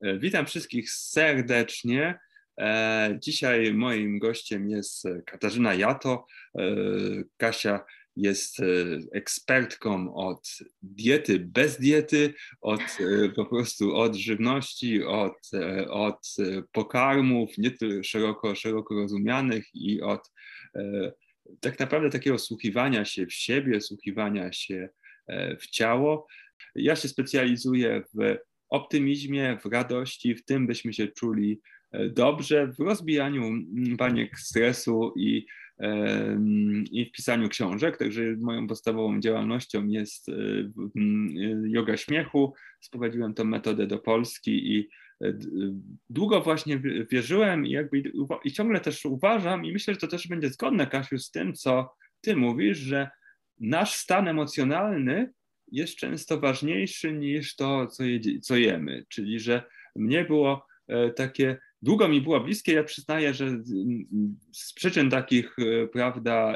Witam wszystkich serdecznie. Dzisiaj moim gościem jest Katarzyna Jato. Kasia jest ekspertką od diety bez diety, po prostu od żywności, od pokarmów nie szeroko rozumianych i od tak naprawdę takiego słuchiwania się w siebie, słuchiwania się w ciało. Ja się specjalizuję w optymizmie, w radości, w tym, byśmy się czuli dobrze, w rozbijaniu baniek stresu i w pisaniu książek. Także moją podstawową działalnością jest yoga śmiechu. Sprowadziłem tę metodę do Polski i długo właśnie wierzyłem i ciągle też uważam i myślę, że to też będzie zgodne, Kasiu, z tym, co ty mówisz, że nasz stan emocjonalny jest często ważniejszy niż to, co jemy. Czyli, że mnie było długo mi było bliskie, ja przyznaję, że z przyczyn takich, prawda,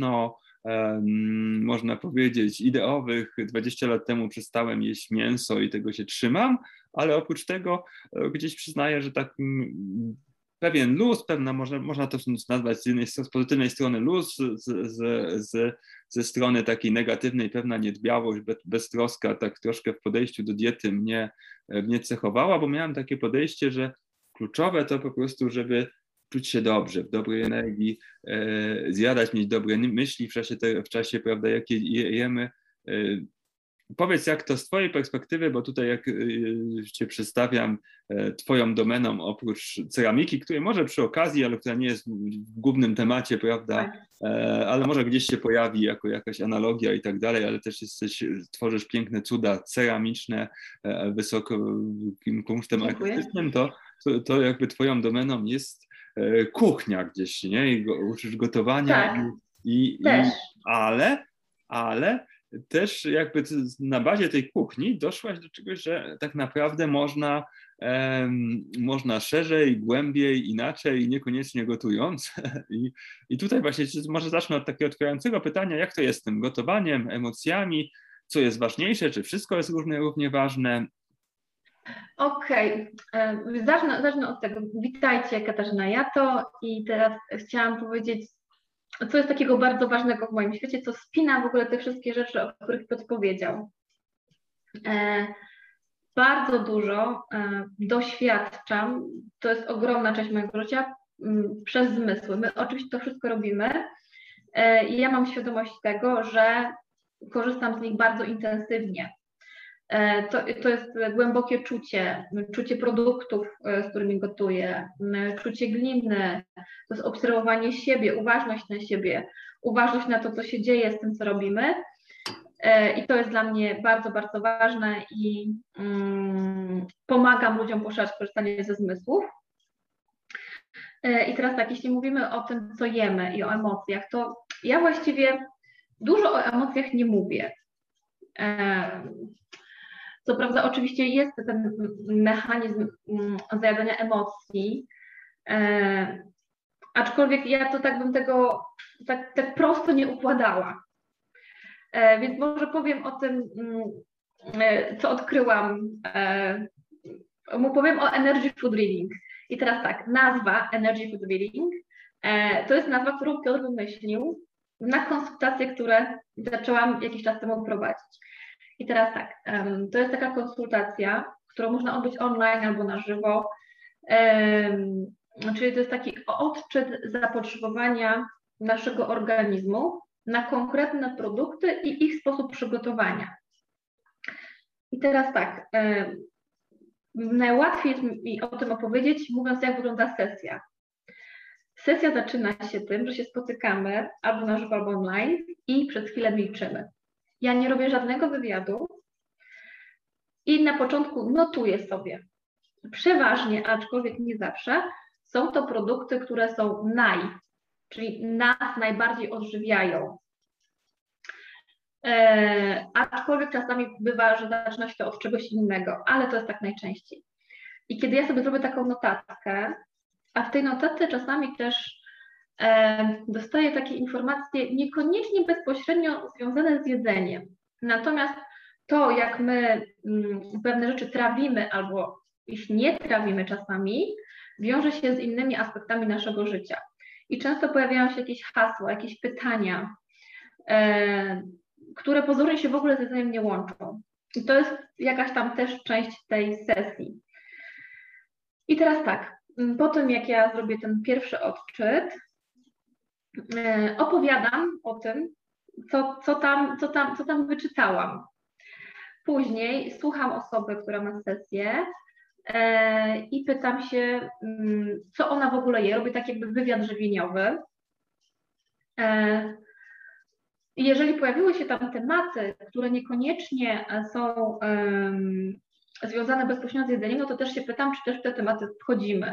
można powiedzieć, ideowych, 20 lat temu przestałem jeść mięso i tego się trzymam, ale oprócz tego gdzieś przyznaję, że tak pewien luz, można to nazwać z pozytywnej strony luz, ze strony takiej negatywnej pewna niedbałość, beztroska, tak troszkę w podejściu do diety mnie cechowała, bo miałem takie podejście, że kluczowe to po prostu, żeby czuć się dobrze, w dobrej energii, zjadać, mieć dobre myśli w czasie, prawda, jakie jemy. Powiedz, jak to z twojej perspektywy, bo tutaj jak cię przedstawiam twoją domeną, oprócz ceramiki, której może przy okazji, ale która nie jest w głównym temacie, prawda, ale może gdzieś się pojawi jako jakaś analogia i tak dalej, ale też tworzysz piękne cuda ceramiczne, wysokim kunsztem artystycznym, to jakby twoją domeną jest kuchnia gdzieś, nie? I uczysz gotowania. Tak, też. Ale też jakby na bazie tej kuchni doszłaś do czegoś, że tak naprawdę można szerzej, głębiej, inaczej, niekoniecznie gotując. I tutaj właśnie może zacznę od takiego otwierającego pytania, jak to jest z tym gotowaniem, emocjami, co jest ważniejsze, czy wszystko jest równie ważne? Okej. Zacznę od tego. Witajcie, Katarzyna Jato, i teraz chciałam powiedzieć, co jest takiego bardzo ważnego w moim świecie, co spina w ogóle te wszystkie rzeczy, o których Piotr powiedział. Bardzo dużo doświadczam, to jest ogromna część mojego życia, przez zmysły. My oczywiście to wszystko robimy i ja mam świadomość tego, że korzystam z nich bardzo intensywnie. To jest głębokie czucie produktów, z którymi gotuję, czucie gliny, to jest obserwowanie siebie, uważność na siebie, uważność na to, co się dzieje z tym, co robimy. I to jest dla mnie bardzo, bardzo ważne i pomagam ludziom poszerzać korzystanie ze zmysłów. I teraz tak, jeśli mówimy o tym, co jemy i o emocjach, to ja właściwie dużo o emocjach nie mówię. Co prawda oczywiście jest ten mechanizm zajadania emocji, aczkolwiek ja to tak bym tego tak prosto nie układała. Więc może powiem o tym, co odkryłam. Powiem o Energy Food Reading. I teraz tak, nazwa Energy Food Reading to jest nazwa, którą Piotr wymyślił na konsultacje, które zaczęłam jakiś czas temu prowadzić. I teraz tak, to jest taka konsultacja, którą można odbyć online albo na żywo, czyli to jest taki odczyt zapotrzebowania naszego organizmu na konkretne produkty i ich sposób przygotowania. I teraz tak, najłatwiej jest mi o tym opowiedzieć, mówiąc, jak wygląda sesja. Sesja zaczyna się tym, że się spotykamy albo na żywo, albo online i przez chwilę milczymy. Ja nie robię żadnego wywiadu i na początku notuję sobie. Przeważnie, aczkolwiek nie zawsze, są to produkty, które są czyli nas najbardziej odżywiają. Aczkolwiek czasami bywa, że zaczyna się to od czegoś innego, ale to jest tak najczęściej. I kiedy ja sobie zrobię taką notatkę, a w tej notatce czasami też dostaję takie informacje niekoniecznie bezpośrednio związane z jedzeniem. Natomiast to, jak my pewne rzeczy trawimy albo jeśli nie trawimy czasami, wiąże się z innymi aspektami naszego życia. I często pojawiają się jakieś hasła, jakieś pytania, które pozornie się w ogóle ze sobą nie łączą. I to jest jakaś tam też część tej sesji. I teraz tak, po tym jak ja zrobię ten pierwszy odczyt, opowiadam o tym, co tam wyczytałam. Później słucham osoby, która ma sesję i pytam się, co ona w ogóle je. Robię tak jakby wywiad żywieniowy. Jeżeli pojawiły się tam tematy, które niekoniecznie są związane bezpośrednio z jedzeniem, no to też się pytam, czy też w te tematy wchodzimy.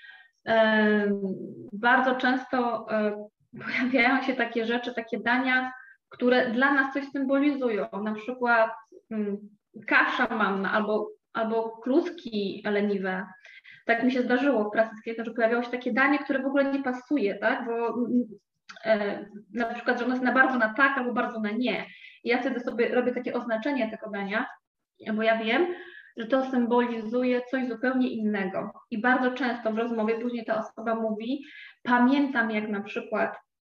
Bardzo często pojawiają się takie rzeczy, takie dania, które dla nas coś symbolizują, na przykład kasza manna albo kluski leniwe. Tak mi się zdarzyło w pracy, że pojawiało się takie danie, które w ogóle nie pasuje, tak? Bo na przykład, że ono jest bardzo na tak albo bardzo na nie. I ja wtedy sobie robię takie oznaczenie tego dania, bo ja wiem, że to symbolizuje coś zupełnie innego. I bardzo często w rozmowie później ta osoba mówi, pamiętam jak na przykład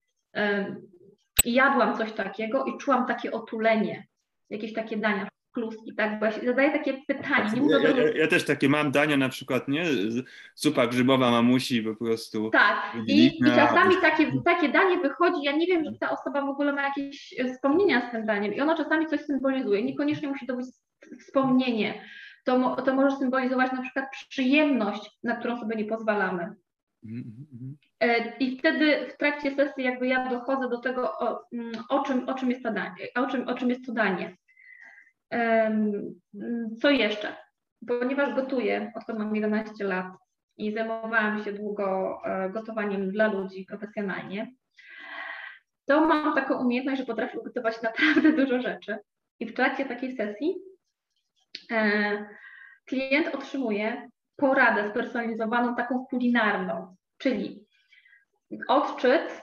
jadłam coś takiego i czułam takie otulenie, jakieś takie dania, kluski, tak? Bo ja zadaję takie pytanie. Ja też takie mam dania na przykład, nie? Zupa grzybowa mamusi po prostu. Tak, i czasami takie danie wychodzi, ja nie wiem, że ta osoba w ogóle ma jakieś wspomnienia z tym daniem i ono czasami coś symbolizuje, niekoniecznie musi to być wspomnienie, to może symbolizować na przykład przyjemność, na którą sobie nie pozwalamy. I wtedy w trakcie sesji jakby ja dochodzę do tego, o czym jest to danie, o czym jest to danie. Co jeszcze? Ponieważ gotuję, odkąd mam 11 lat i zajmowałam się długo gotowaniem dla ludzi profesjonalnie, to mam taką umiejętność, że potrafię gotować naprawdę dużo rzeczy. I w trakcie takiej sesji klient otrzymuje poradę spersonalizowaną, taką kulinarną, czyli odczyt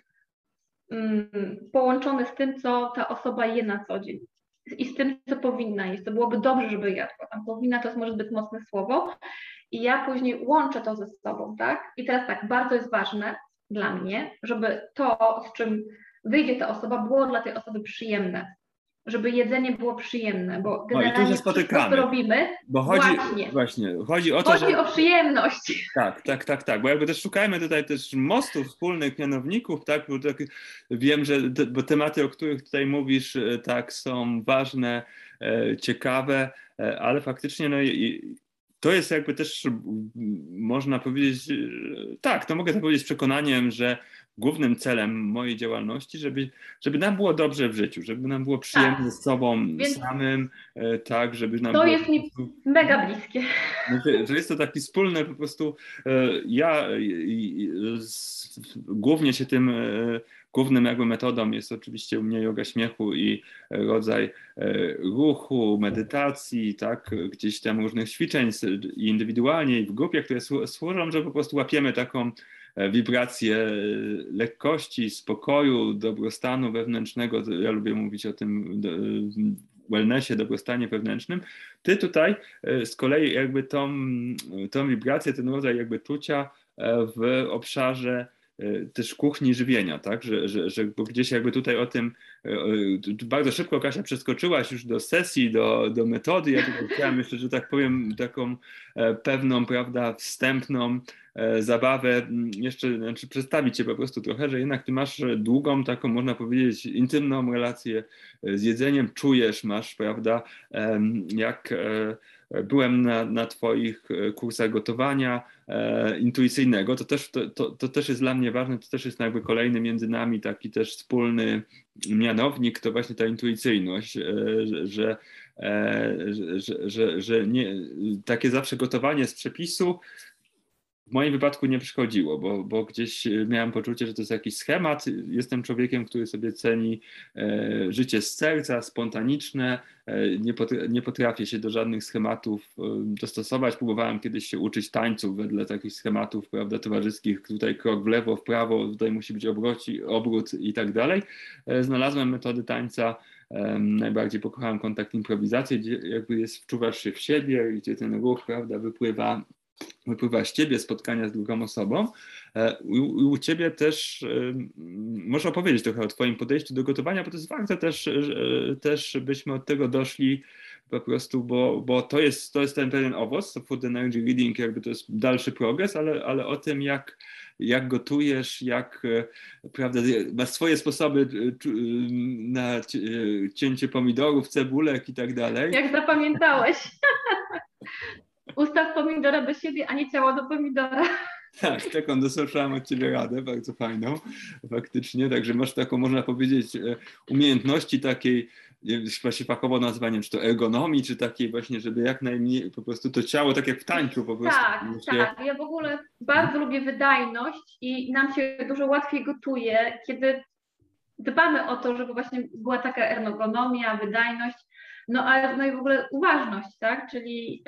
połączony z tym, co ta osoba je na co dzień i z tym, co powinna jeść. To byłoby dobrze, żeby jadła. Tam powinna to jest może zbyt mocne słowo. I ja później łączę to ze sobą, tak? I teraz tak, bardzo jest ważne dla mnie, żeby to, z czym wyjdzie ta osoba, było dla tej osoby przyjemne. Żeby jedzenie było przyjemne, bo generalnie no i tu się spotykamy, wszystko, co robimy, bo chodzi o to, chodzi o przyjemność. Tak, bo jakby też szukajmy tutaj też mostów, wspólnych mianowników, tak, bo tak wiem, że bo tematy, o których tutaj mówisz, tak, są ważne, ciekawe, ale faktycznie no to jest jakby też, można powiedzieć, tak, to mogę tak powiedzieć z przekonaniem, że głównym celem mojej działalności, żeby nam było dobrze w życiu, żeby nam było przyjemnie z sobą samym, tak, żeby nam to było... jest mi mega bliskie. Że jest to taki wspólny po prostu, ja głównie się tym, głównym jakby metodą jest oczywiście u mnie joga śmiechu i rodzaj ruchu, medytacji, tak, gdzieś tam różnych ćwiczeń indywidualnie i w grupie, które służą, że po prostu łapiemy taką wibrację lekkości, spokoju, dobrostanu wewnętrznego. Ja lubię mówić o tym wellnessie, dobrostanie wewnętrznym. Ty tutaj z kolei jakby tą wibrację, ten rodzaj jakby czucia w obszarze też kuchni żywienia, tak? Że bo gdzieś jakby tutaj o tym bardzo szybko, Kasia, przeskoczyłaś już do sesji, do metody. Ja tutaj chciałem jeszcze, że tak powiem, taką pewną, prawda, wstępną zabawę jeszcze, znaczy przedstawić cię po prostu trochę, że jednak ty masz długą, taką można powiedzieć intymną relację z jedzeniem, czujesz, masz, prawda, jak byłem na twoich kursach gotowania intuicyjnego, to też jest dla mnie ważne, to też jest jakby kolejny między nami taki też wspólny mianownik, to właśnie ta intuicyjność, że nie, takie zawsze gotowanie z przepisu w moim wypadku nie przychodziło, bo gdzieś miałem poczucie, że to jest jakiś schemat. Jestem człowiekiem, który sobie ceni życie z serca, spontaniczne. Nie potrafię się do żadnych schematów dostosować. Próbowałem kiedyś się uczyć tańców wedle takich schematów, prawda, towarzyskich. Tutaj krok w lewo, w prawo, tutaj musi być obrót i tak dalej. Znalazłem metody tańca najbardziej pokochałem kontakt improwizacji, gdzie jakby wczuwasz się w siebie, gdzie ten ruch, prawda, wypływa z ciebie, spotkania z drugą osobą. U ciebie też można opowiedzieć trochę o twoim podejściu do gotowania, bo to jest ważne też żebyśmy od tego doszli po prostu, bo to jest ten pewien owoc, to Food Energy Reading, jakby to jest dalszy progres, ale o tym, jak gotujesz, jak, prawda, masz swoje sposoby na cięcie pomidorów, cebulek i tak dalej. Jak zapamiętałeś. Ustaw pomidora do siebie, a nie ciało do pomidora. Tak, taką dostrzegłam od ciebie radę, bardzo fajną, faktycznie, także masz taką, można powiedzieć, umiejętności takiej, właśnie fachowo nazwaniem, czy to ergonomii, czy takiej właśnie, żeby jak najmniej po prostu to ciało, tak jak w tańcu po prostu. Tak, ja w ogóle bardzo lubię wydajność i nam się dużo łatwiej gotuje, kiedy dbamy o to, żeby właśnie była taka ergonomia, wydajność, no i w ogóle uważność, tak, czyli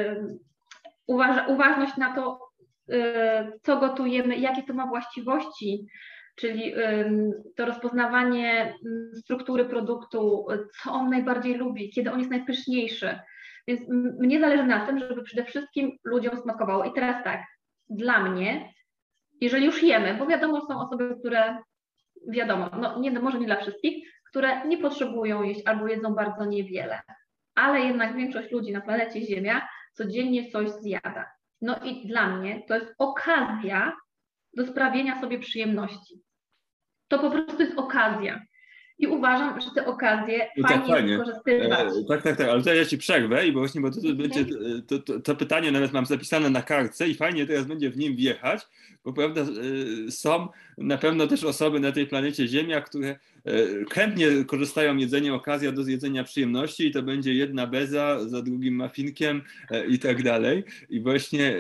uważność na to, co gotujemy, jakie to ma właściwości, czyli to rozpoznawanie struktury produktu, co on najbardziej lubi, kiedy on jest najpyszniejszy. Więc mnie zależy na tym, żeby przede wszystkim ludziom smakowało. I teraz tak, dla mnie, jeżeli już jemy, bo wiadomo, są osoby, które, wiadomo, może nie dla wszystkich, które nie potrzebują jeść albo jedzą bardzo niewiele, ale jednak większość ludzi na planecie Ziemia codziennie coś zjada. No i dla mnie to jest okazja do sprawienia sobie przyjemności. To po prostu jest okazja. I uważam, że te okazje fajnie jest wykorzystywać. Tak, ale to ja ci przerwę, bo to będzie to pytanie nawet mam zapisane na kartce i fajnie teraz będzie w nim wjechać, bo prawda, są na pewno też osoby na tej planecie Ziemia, które chętnie korzystają jedzenie, okazja do zjedzenia przyjemności i to będzie jedna beza za drugim muffinkiem i tak dalej. I właśnie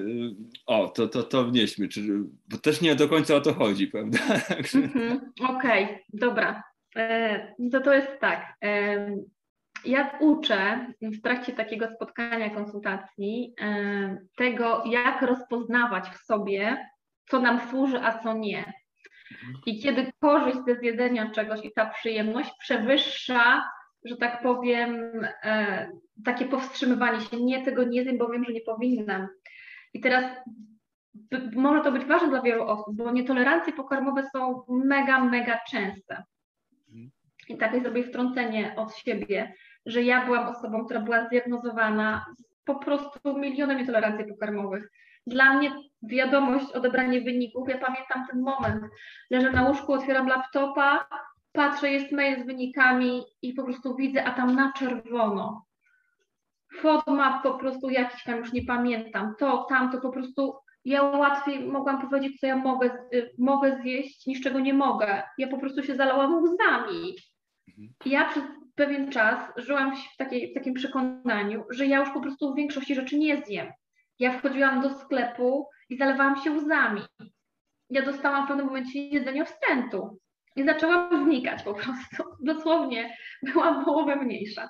to wnieśmy, bo też nie do końca o to chodzi, prawda? Okej, dobra. To jest tak. Ja uczę w trakcie takiego spotkania, konsultacji tego, jak rozpoznawać w sobie, co nam służy, a co nie. I kiedy korzyść ze zjedzenia czegoś i ta przyjemność przewyższa, że tak powiem, takie powstrzymywanie się, nie, tego nie zjem, bo wiem, że nie powinnam. I teraz może to być ważne dla wielu osób, bo nietolerancje pokarmowe są mega częste. I takie zrobię wtrącenie od siebie, że ja byłam osobą, która była zdiagnozowana z po prostu milionem nietolerancji pokarmowych. Dla mnie wiadomość, odebranie wyników, ja pamiętam ten moment, leżę na łóżku, otwieram laptopa, patrzę, jest mail z wynikami i po prostu widzę, a tam na czerwono. FODMAP po prostu jakiś tam, już nie pamiętam, tamto po prostu, ja łatwiej mogłam powiedzieć, co ja mogę zjeść, niż czego nie mogę. Ja po prostu się zalałam łzami. Ja przez pewien czas żyłam w takim przekonaniu, że ja już po prostu w większości rzeczy nie zjem. Ja wchodziłam do sklepu i zalewałam się łzami. Ja dostałam w pewnym momencie jedzenie wstrętu i zaczęłam znikać po prostu. Dosłownie byłam połowę mniejsza.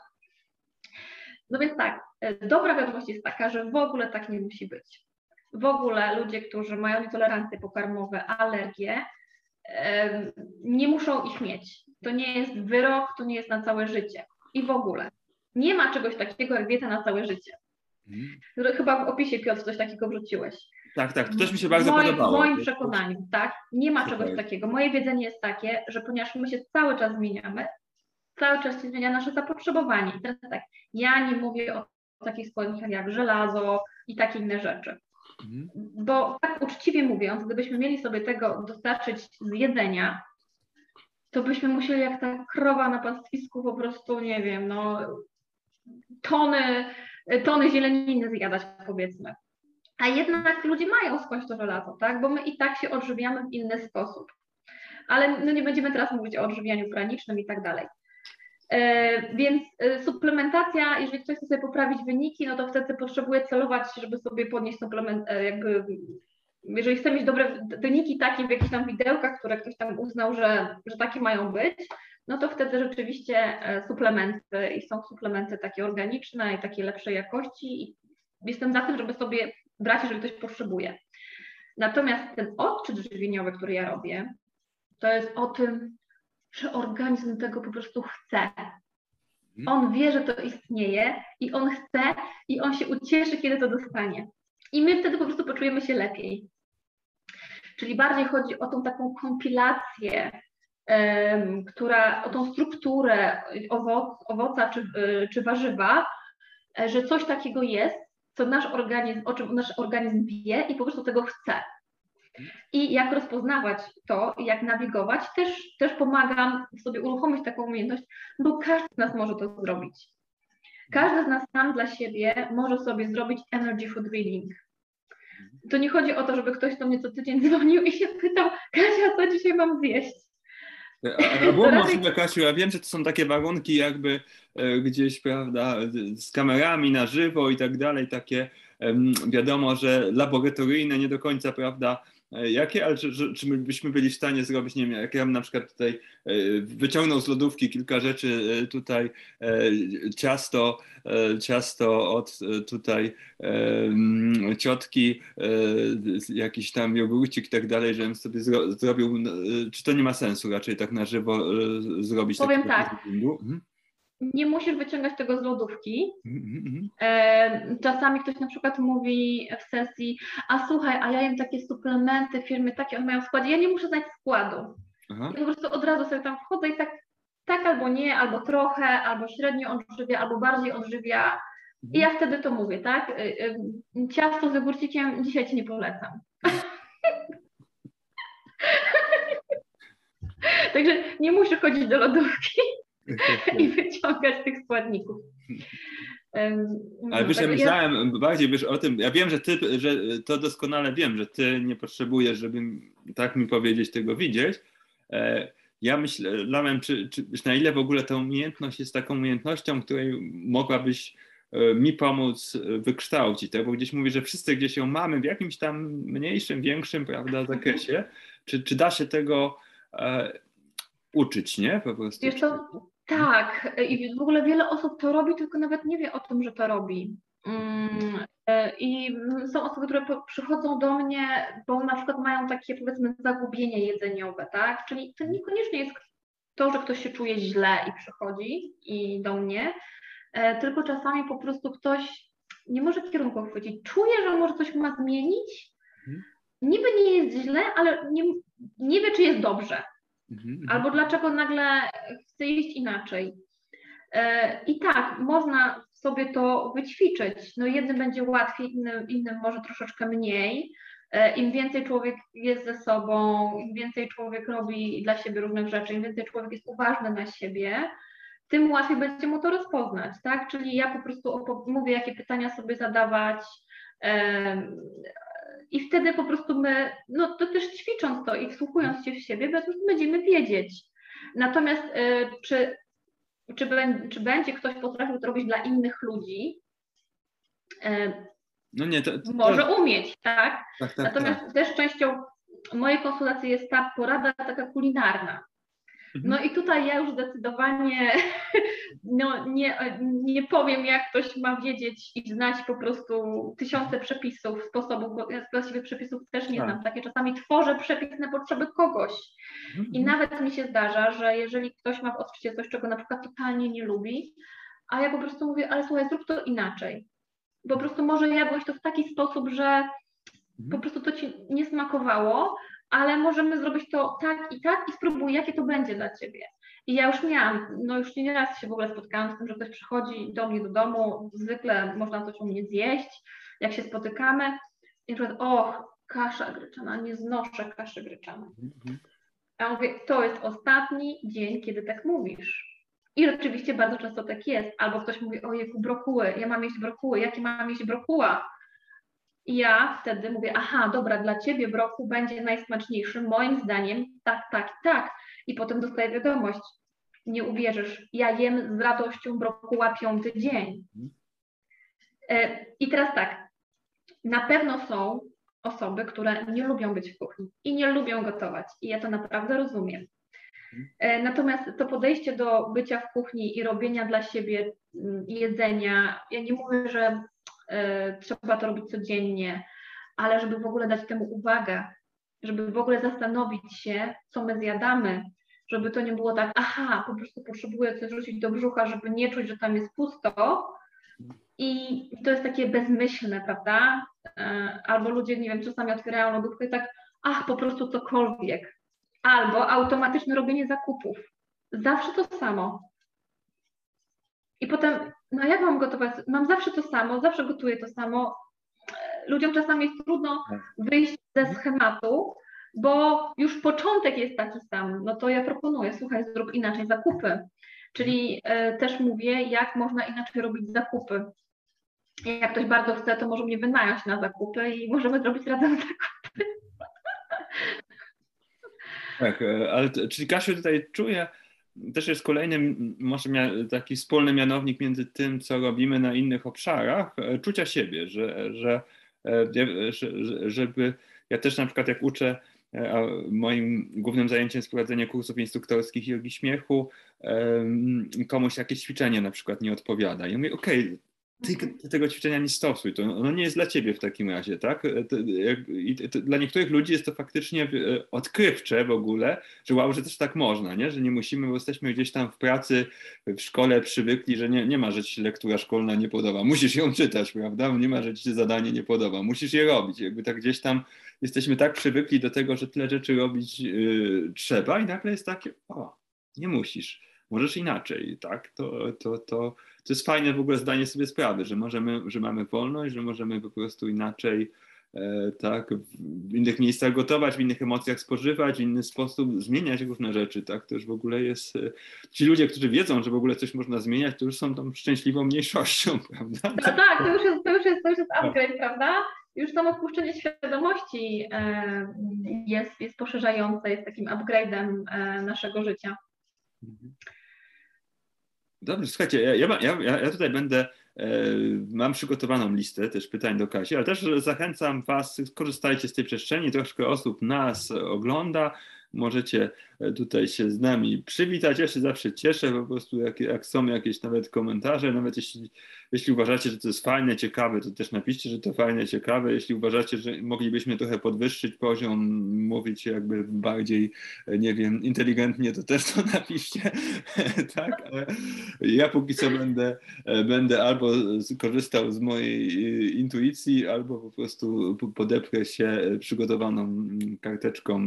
No więc tak, dobra wiadomość jest taka, że w ogóle tak nie musi być. W ogóle ludzie, którzy mają nietolerancje pokarmowe, alergie, nie muszą ich mieć. To nie jest wyrok, to nie jest na całe życie. I w ogóle nie ma czegoś takiego jak dieta na całe życie. Chyba w opisie, Piotr, coś takiego wrzuciłeś. Tak, to też mi się bardzo podobało. W moim przekonaniu, tak, nie ma czegoś takiego. Moje wiedzenie jest takie, że ponieważ my się cały czas zmieniamy, cały czas się zmienia nasze zapotrzebowanie. I teraz tak, ja nie mówię o takich składnikach jak żelazo i takie inne rzeczy. Bo tak uczciwie mówiąc, gdybyśmy mieli sobie tego dostarczyć z jedzenia, to byśmy musieli jak ta krowa na pastwisku po prostu, nie wiem, tony zieleniny zjadać, powiedzmy. A jednak ludzie mają skądś to żelazo, tak? Bo my i tak się odżywiamy w inny sposób. Ale nie będziemy teraz mówić o odżywianiu granicznym i tak dalej. Więc suplementacja, jeżeli ktoś chce sobie poprawić wyniki, no to wtedy potrzebuje celować, żeby sobie podnieść suplement, jeżeli chce mieć dobre wyniki takie w jakichś tam widełkach, które ktoś tam uznał, że takie mają być, no to wtedy rzeczywiście suplementy i są suplementy takie organiczne i takie lepszej jakości i jestem za tym, żeby sobie brać, jeżeli ktoś potrzebuje. Natomiast ten odczyt żywieniowy, który ja robię, to jest o tym, że organizm tego po prostu chce. On wie, że to istnieje i on chce i on się ucieszy, kiedy to dostanie. I my wtedy po prostu poczujemy się lepiej. Czyli bardziej chodzi o tą taką kompilację, o tą strukturę owoca czy warzywa, że coś takiego jest, o czym nasz organizm wie i po prostu tego chce. I jak rozpoznawać to, jak nawigować, też pomagam sobie uruchomić taką umiejętność, bo każdy z nas może to zrobić. Każdy z nas sam dla siebie może sobie zrobić energy food reading. To nie chodzi o to, żeby ktoś do mnie co tydzień dzwonił i się pytał, Kasia, co dzisiaj mam zjeść? A było możliwe, Kasiu, ja wiem, że to są takie warunki jakby gdzieś, prawda, z kamerami na żywo i tak dalej, takie wiadomo, że laboratoryjne, nie do końca, prawda, jakie, ale czy my byśmy byli w stanie zrobić, nie wiem, jak ja bym na przykład tutaj wyciągnął z lodówki kilka rzeczy, tutaj ciasto od tutaj ciotki, jakiś tam jogurcik i tak dalej, żebym sobie zrobił, czy to nie ma sensu raczej tak na żywo zrobić? Powiem tak, nie musisz wyciągać tego z lodówki. Czasami ktoś na przykład mówi w sesji, a słuchaj, a ja jem takie suplementy, firmy takie, one mają w składzie, ja nie muszę znać składu. I po prostu od razu sobie tam wchodzę i tak albo nie, albo trochę, albo średnio odżywia, albo bardziej odżywia. I ja wtedy to mówię, tak? Ciasto z jogurcikiem dzisiaj ci nie polecam. Także nie musisz chodzić do lodówki i wyciągać tych składników. Ale wiesz, ja myślałem bardziej wiesz, o tym, ja wiem, że to doskonale wiem, że ty nie potrzebujesz, żeby tak mi powiedzieć, tego widzieć. Ja myślałem, czy na ile w ogóle ta umiejętność jest taką umiejętnością, której mogłabyś mi pomóc wykształcić, tak? Bo gdzieś mówię, że wszyscy gdzieś ją mamy w jakimś tam mniejszym, większym, prawda, zakresie. Czy da się tego uczyć, nie? Po prostu. Wiesz co? Tak. I w ogóle wiele osób to robi, tylko nawet nie wie o tym, że to robi. I są osoby, które przychodzą do mnie, bo na przykład mają takie, powiedzmy, zagubienie jedzeniowe, tak? Czyli to niekoniecznie jest to, że ktoś się czuje źle i przychodzi do mnie, tylko czasami po prostu ktoś nie może kierunku chwycić. Czuje, że może coś ma zmienić. Niby nie jest źle, ale nie wie, czy jest dobrze. Albo dlaczego nagle chce iść inaczej. I tak, można sobie to wyćwiczyć. No jednym będzie łatwiej, innym może troszeczkę mniej. Im więcej człowiek jest ze sobą, im więcej człowiek robi dla siebie różnych rzeczy, im więcej człowiek jest uważny na siebie, tym łatwiej będzie mu to rozpoznać, tak? Czyli ja po prostu mówię, jakie pytania sobie zadawać i wtedy po prostu my, no to też ćwicząc to i wsłuchując się w siebie, będziemy wiedzieć. Natomiast czy będzie ktoś potrafił to robić dla innych ludzi? No nie, może umieć, tak? Tak. Natomiast też częścią mojej konsultacji jest ta porada taka kulinarna. No i tutaj ja już zdecydowanie nie powiem, jak ktoś ma wiedzieć i znać po prostu tysiące przepisów, sposobów, bo ja dla siebie przepisów też nie znam. Takie czasami tworzę przepis na potrzeby kogoś. I nawet mi się zdarza, że jeżeli ktoś ma w odczycie coś, czego na przykład totalnie nie lubi, a ja po prostu mówię, ale słuchaj, zrób to inaczej. Po prostu może jadłeś to w taki sposób, że po prostu to ci nie smakowało, ale możemy zrobić to tak i spróbuj, jakie to będzie dla ciebie. I ja już miałam, już nie raz się w ogóle spotkałam z tym, że ktoś przychodzi do mnie do domu, zwykle można coś u mnie zjeść, jak się spotykamy, i na przykład, kasza gryczana, nie znoszę kaszy gryczanej. Ja mówię, to jest ostatni dzień, kiedy tak mówisz. I rzeczywiście bardzo często tak jest. Albo ktoś mówi, ojejku, brokuły, ja mam jeść brokuły, jakie mam jeść brokuła? I ja wtedy mówię, aha, dobra, dla ciebie brokuł będzie najsmaczniejszy, moim zdaniem tak. I potem dostaję wiadomość, nie uwierzysz, ja jem z radością brokuła 5. dzień. I teraz tak, na pewno są osoby, które nie lubią być w kuchni i nie lubią gotować. I ja to naprawdę rozumiem. Natomiast to podejście do bycia w kuchni i robienia dla siebie jedzenia, ja nie mówię, że trzeba to robić codziennie, ale żeby w ogóle dać temu uwagę, żeby w ogóle zastanowić się, co my zjadamy, żeby to nie było tak, aha, po prostu potrzebuję coś rzucić do brzucha, żeby nie czuć, że tam jest pusto. I to jest takie bezmyślne, prawda? Albo ludzie, nie wiem, czasami otwierają lodówkę i tak, ach, po prostu cokolwiek. Albo automatyczne robienie zakupów. Zawsze to samo. I potem, no jak mam gotować? Mam zawsze to samo, zawsze gotuję to samo. Ludziom czasami jest trudno wyjść ze schematu, bo już początek jest taki sam. No to ja proponuję, słuchaj, zrób inaczej zakupy. Czyli też mówię, jak można inaczej robić zakupy. Jak ktoś bardzo chce, to może mnie wynająć na zakupy i możemy zrobić razem zakupy. Tak, ale czyli Kasiu tutaj czuję, też jest kolejny może taki wspólny mianownik między tym, co robimy na innych obszarach, czucia siebie, żeby ja też na przykład jak uczę, a moim głównym zajęciem jest prowadzenie kursów instruktorskich jogi śmiechu, komuś jakieś ćwiczenie na przykład nie odpowiada. I ja mówię, okej, ty tego ćwiczenia nie stosuj, to ono nie jest dla ciebie w takim razie, tak? Dla niektórych ludzi jest to faktycznie odkrywcze w ogóle, że wow, że też tak można, nie? Że nie musimy, bo jesteśmy gdzieś tam w pracy, w szkole przywykli, że nie ma, że ci się lektura szkolna nie podoba. Musisz ją czytać, prawda? Nie ma, że ci się zadanie nie podoba. Musisz je robić. Jakby tak gdzieś tam jesteśmy tak przywykli do tego, że tyle rzeczy robić trzeba i nagle jest takie, o, nie musisz. Możesz inaczej, tak? To jest fajne w ogóle zdanie sobie sprawy, że mamy wolność, że możemy po prostu inaczej, tak, w innych miejscach gotować, w innych emocjach spożywać, w inny sposób zmieniać różne rzeczy, tak? To już w ogóle jest, ci ludzie, którzy wiedzą, że w ogóle coś można zmieniać, to już są tą szczęśliwą mniejszością, prawda? No tak, to już jest upgrade, prawda? Już samo odpuszczenie świadomości jest poszerzające, jest takim upgrade'em naszego życia. Dobrze, słuchajcie, ja tutaj mam przygotowaną listę też pytań do Kasi, ale też zachęcam Was, korzystajcie z tej przestrzeni, troszkę osób nas ogląda, możecie tutaj się z nami przywitać, ja się zawsze cieszę, po prostu jak są jakieś nawet komentarze, nawet jeśli uważacie, że to jest fajne, ciekawe, to też napiszcie, że to fajne, ciekawe, jeśli uważacie, że moglibyśmy trochę podwyższyć poziom, mówić jakby bardziej, nie wiem, inteligentnie, to też to napiszcie, tak, ale ja póki co będę albo korzystał z mojej intuicji, albo po prostu podeprę się przygotowaną karteczką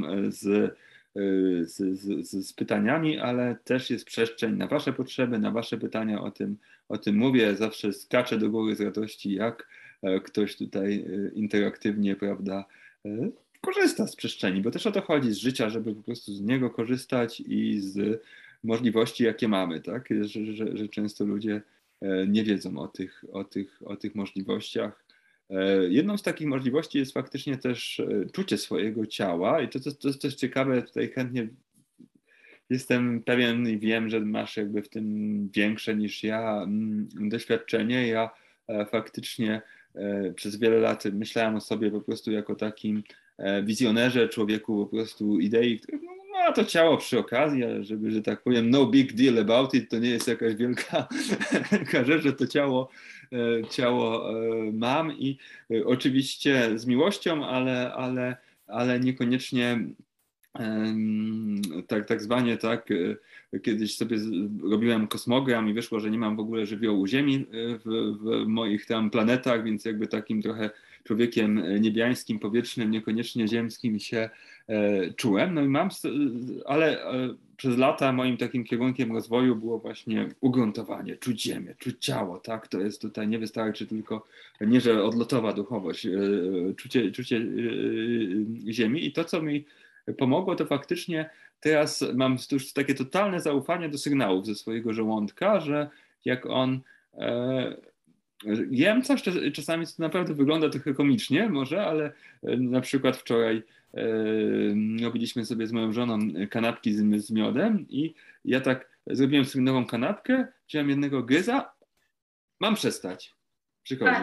z pytaniami, ale też jest przestrzeń na Wasze potrzeby, na Wasze pytania, o tym mówię. Zawsze skaczę do góry z radości, jak ktoś tutaj interaktywnie, prawda, korzysta z przestrzeni, bo też o to chodzi, z życia, żeby po prostu z niego korzystać i z możliwości, jakie mamy, tak? Że często ludzie nie wiedzą o tych możliwościach. Jedną z takich możliwości jest faktycznie też czucie swojego ciała i to jest też ciekawe, tutaj chętnie jestem pewien i wiem, że masz jakby w tym większe niż ja doświadczenie. Ja faktycznie przez wiele lat myślałem o sobie po prostu jako takim wizjonerze, człowieku po prostu idei, który ma to ciało przy okazji, ale żeby, że tak powiem, no big deal about it, to nie jest jakaś wielka rzecz, że to ciało mam i oczywiście z miłością, ale niekoniecznie tak zwanie, tak, kiedyś sobie robiłem kosmogram i wyszło, że nie mam w ogóle żywiołu Ziemi w moich tam planetach, więc jakby takim trochę człowiekiem niebiańskim, powietrznym, niekoniecznie ziemskim się czułem. No i ale przez lata moim takim kierunkiem rozwoju było właśnie ugruntowanie, czuć ziemię, czuć ciało, tak? To jest tutaj nie wystarczy tylko, nie że odlotowa duchowość, czucie ziemi i to, co mi pomogło, to faktycznie teraz mam już takie totalne zaufanie do sygnałów ze swojego żołądka, że jak on jem coś, czasami to naprawdę wygląda trochę komicznie może, ale na przykład wczoraj robiliśmy sobie z moją żoną kanapki z miodem i ja tak zrobiłem sobie nową kanapkę, wziąłem jednego gryza, mam przestać, przychodzi.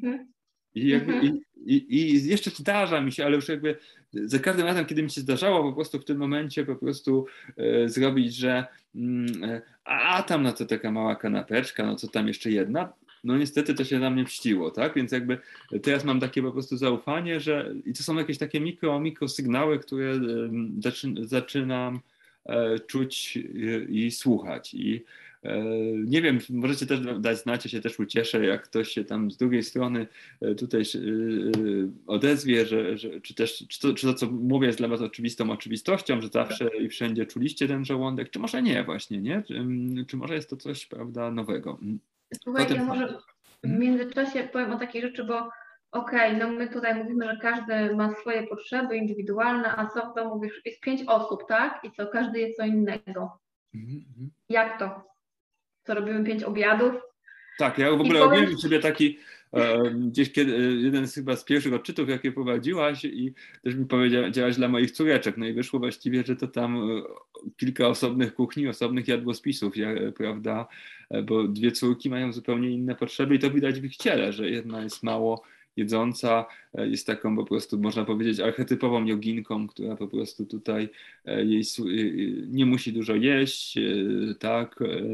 I jeszcze zdarza mi się, ale już jakby za każdym razem, kiedy mi się zdarzało po prostu w tym momencie po prostu zrobić, że tam na to taka mała kanapeczka, no co tam jeszcze jedna, no niestety to się na mnie mściło, tak? Więc jakby teraz mam takie po prostu zaufanie, że i to są jakieś takie mikro sygnały, które zaczynam czuć i słuchać. I nie wiem, możecie też dać znać, ja się też ucieszę, jak ktoś się tam z drugiej strony tutaj odezwie, czy to, co mówię, jest dla was oczywistą oczywistością, że zawsze i wszędzie czuliście ten żołądek, czy może nie właśnie, nie? Czy może jest to coś, prawda, nowego? Słuchajcie, ja może w międzyczasie powiem o takiej rzeczy, bo no my tutaj mówimy, że każdy ma swoje potrzeby indywidualne, a co to mówisz, jest 5 osób, tak? I co, każdy jest co innego. Jak to? Co robimy 5 obiadów? Tak, ja w ogóle robiłem sobie taki gdzieś jeden chyba z pierwszych odczytów, jakie prowadziłaś i też mi powiedziałaś dla moich córeczek, no i wyszło właściwie, że to tam kilka osobnych kuchni, osobnych jadłospisów, prawda, bo dwie córki mają zupełnie inne potrzeby i to widać w ich ciele, że jedna jest mało jedząca, jest taką po prostu, można powiedzieć, archetypową joginką, która po prostu tutaj nie musi dużo jeść, tak,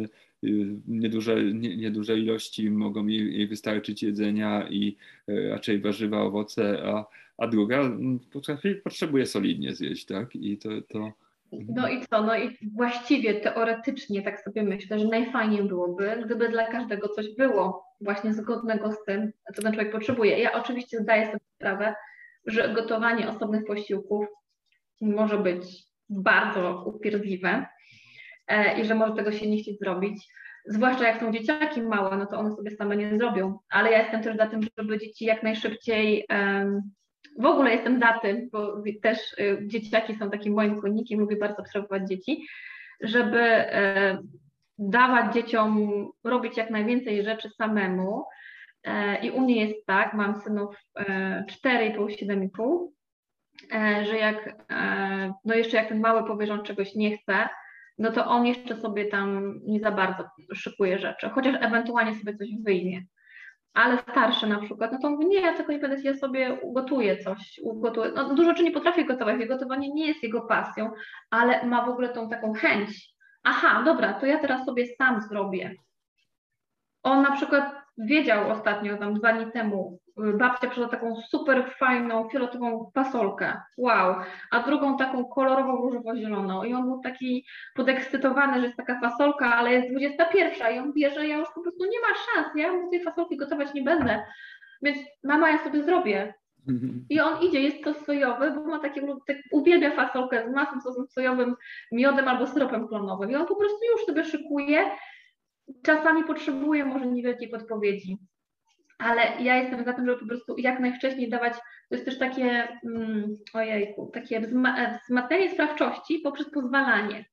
nieduże ilości mogą jej wystarczyć jedzenia i raczej warzywa, owoce, a druga potrzebuje solidnie zjeść, tak? I to... No i co? No i właściwie teoretycznie tak sobie myślę, że najfajniej byłoby, gdyby dla każdego coś było właśnie zgodnego z tym, co ten człowiek potrzebuje. Ja oczywiście zdaję sobie sprawę, że gotowanie osobnych posiłków może być bardzo upierdliwe i że może tego się nie chcieć zrobić. Zwłaszcza jak są dzieciaki małe, no to one sobie same nie zrobią. Ale ja jestem też za tym, żeby dzieci jak najszybciej... W ogóle jestem za tym, bo też dzieciaki są takim moim konnikiem, lubię bardzo obserwować dzieci, żeby dawać dzieciom robić jak najwięcej rzeczy samemu. I u mnie jest tak, mam synów 4,5, 7,5, że no jeszcze jak ten mały powie, że on czegoś nie chce, no to on jeszcze sobie tam nie za bardzo szykuje rzeczy, chociaż ewentualnie sobie coś wyjmie. Ale starszy na przykład, no to mówi, nie, ja tego nie będę, ja sobie ugotuję coś, No, dużo rzeczy nie potrafię gotować, gotowanie nie jest jego pasją, ale ma w ogóle tą taką chęć. Aha, dobra, to ja teraz sobie sam zrobię. On na przykład wiedział ostatnio, tam 2 dni temu, babcia przyszła taką super fajną, fioletową fasolkę, wow, a drugą taką kolorową, różowo-zieloną i on był taki podekscytowany, że jest taka fasolka, ale jest 21 i on wie, że ja już po prostu nie ma szans, ja mu tej fasolki gotować nie będę, więc mama, ja sobie zrobię. I on idzie, jest sos sojowy, bo ma uwielbia fasolkę z masłem, sosem sojowym, miodem albo syropem klonowym i on po prostu już sobie szykuje. Czasami potrzebuję może niewielkiej podpowiedzi, ale ja jestem za tym, żeby po prostu jak najwcześniej dawać, to jest też takie, takie wzmacnianie sprawczości poprzez pozwalanie.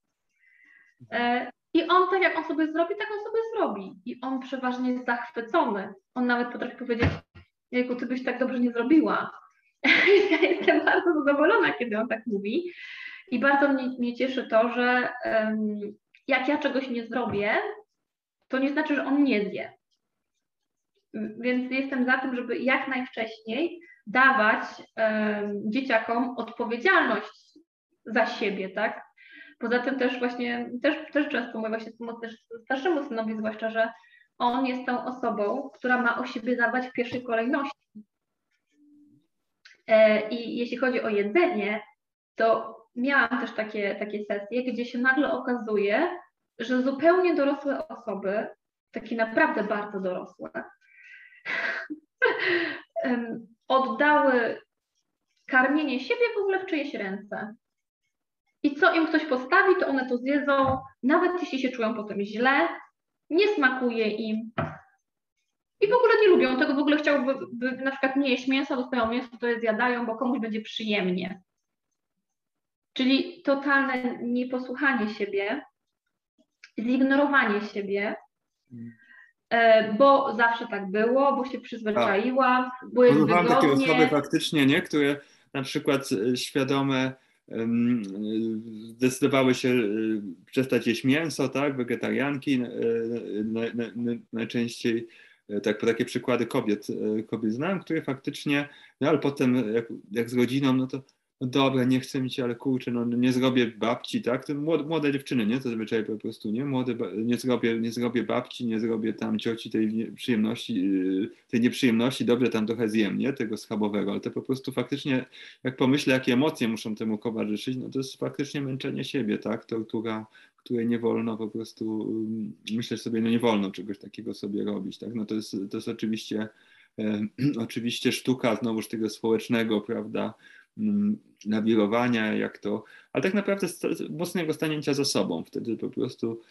I on tak jak on sobie zrobi, tak on sobie zrobi. I on przeważnie jest zachwycony. On nawet potrafi powiedzieć, jejku, ty byś tak dobrze nie zrobiła. Ja jestem bardzo zadowolona, kiedy on tak mówi. I bardzo mnie cieszy to, że jak ja czegoś nie zrobię, to nie znaczy, że on nie zje. Więc jestem za tym, żeby jak najwcześniej dawać dzieciakom odpowiedzialność za siebie, tak? Poza tym też właśnie, też często mówię właśnie też starszemu synowi zwłaszcza, że on jest tą osobą, która ma o siebie zadbać w pierwszej kolejności. I jeśli chodzi o jedzenie, to miałam też takie sesje, gdzie się nagle okazuje, że zupełnie dorosłe osoby, takie naprawdę bardzo dorosłe, oddały karmienie siebie w ogóle w czyjeś ręce. I co im ktoś postawi, to one to zjedzą, nawet jeśli się czują potem źle, nie smakuje im. I w ogóle nie lubią tego, w ogóle chciałby na przykład nie jeść mięsa, dostają mięso, to je zjadają, bo komuś będzie przyjemnie. Czyli totalne nieposłuchanie siebie, zignorowanie siebie, bo zawsze tak było, bo się przyzwyczaiłam, bo jest wygodnie. Takie osoby faktycznie, nie? Które na przykład świadome zdecydowały się przestać jeść mięso, tak? Wegetarianki najczęściej, takie przykłady kobiet znam, które faktycznie, no ale potem jak z rodziną, no to no dobra, nie chcę mi cię, ale kurczę, no nie zrobię babci, tak? To młode dziewczyny, nie? Zazwyczaj po prostu, nie? Nie zrobię babci, nie zrobię tam cioci tej nieprzyjemności, dobrze tam trochę zjem, nie? Tego schabowego, ale to po prostu faktycznie, jak pomyślę, jakie emocje muszą temu towarzyszyć, no to jest faktycznie męczenie siebie, tak? Tortura, której nie wolno po prostu, myślę sobie, no nie wolno czegoś takiego sobie robić, tak? No to jest oczywiście, oczywiście sztuka znowuż tego społecznego, prawda? Nawirowania, jak to, ale tak naprawdę mocnego stanięcia za sobą. Wtedy po prostu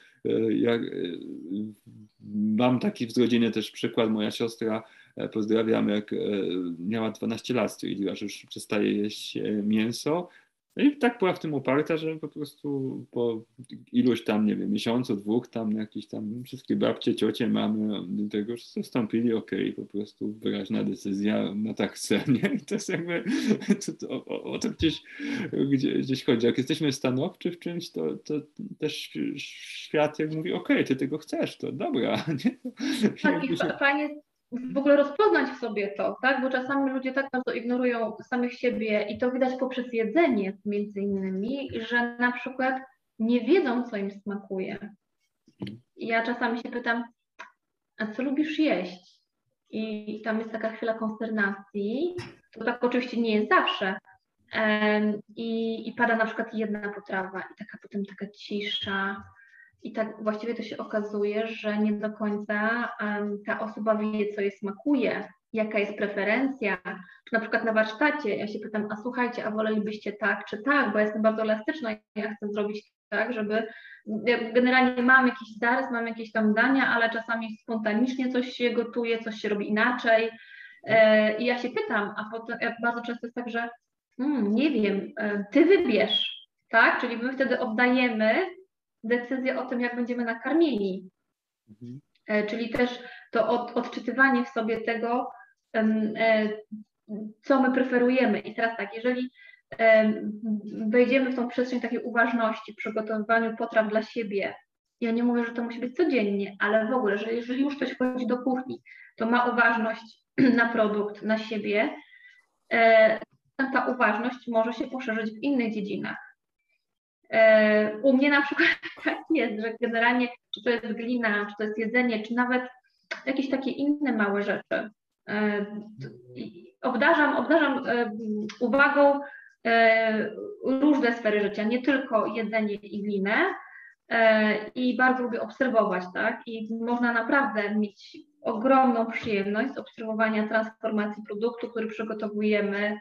mam taki w rodzinie też przykład, moja siostra, pozdrawiam, jak miała 12 lat, stwierdziła, że już przestaje jeść mięso. No i tak była w tym uparta, że po prostu po iluś tam, nie wiem, miesiącu, dwóch, tam jakieś tam wszystkie babcie, ciocie, mamy do tego już zastąpili, okej, po prostu wyraźna decyzja, no tak chcę, nie? I to jest jakby, o to gdzieś chodzi. Jak jesteśmy stanowczy w czymś, to też świat jak mówi, okej, ty tego chcesz, to dobra, nie? Tak, i fajnie w ogóle rozpoznać w sobie to, tak? Bo czasami ludzie tak bardzo ignorują samych siebie i to widać poprzez jedzenie między innymi, że na przykład nie wiedzą, co im smakuje. I ja czasami się pytam, a co lubisz jeść? I tam jest taka chwila konsternacji. To tak oczywiście nie jest zawsze. I pada na przykład jedna potrawa i potem taka cisza. I tak właściwie to się okazuje, że nie do końca ta osoba wie, co jej smakuje, jaka jest preferencja. Czy na przykład na warsztacie ja się pytam, a słuchajcie, a wolelibyście tak czy tak, bo ja jestem bardzo elastyczna i ja chcę zrobić tak, żeby ja generalnie mam jakiś zarys, mam jakieś tam dania, ale czasami spontanicznie coś się gotuje, coś się robi inaczej. I ja się pytam, a potem bardzo często jest tak, że nie wiem, ty wybierz, tak? Czyli my wtedy oddajemy decyzję o tym, jak będziemy nakarmieni. Mhm. Czyli też to odczytywanie w sobie tego, co my preferujemy. I teraz tak, jeżeli wejdziemy w tą przestrzeń takiej uważności, przygotowywaniu potraw dla siebie, ja nie mówię, że to musi być codziennie, ale w ogóle, że jeżeli już ktoś wchodzi do kuchni, to ma uważność na produkt, na siebie, ta uważność może się poszerzyć w innych dziedzinach. U mnie na przykład tak jest, że generalnie czy to jest glina, czy to jest jedzenie, czy nawet jakieś takie inne małe rzeczy. Obdarzam uwagą różne sfery życia, nie tylko jedzenie i glinę, i bardzo lubię obserwować, tak? I można naprawdę mieć ogromną przyjemność z obserwowania transformacji produktu, który przygotowujemy,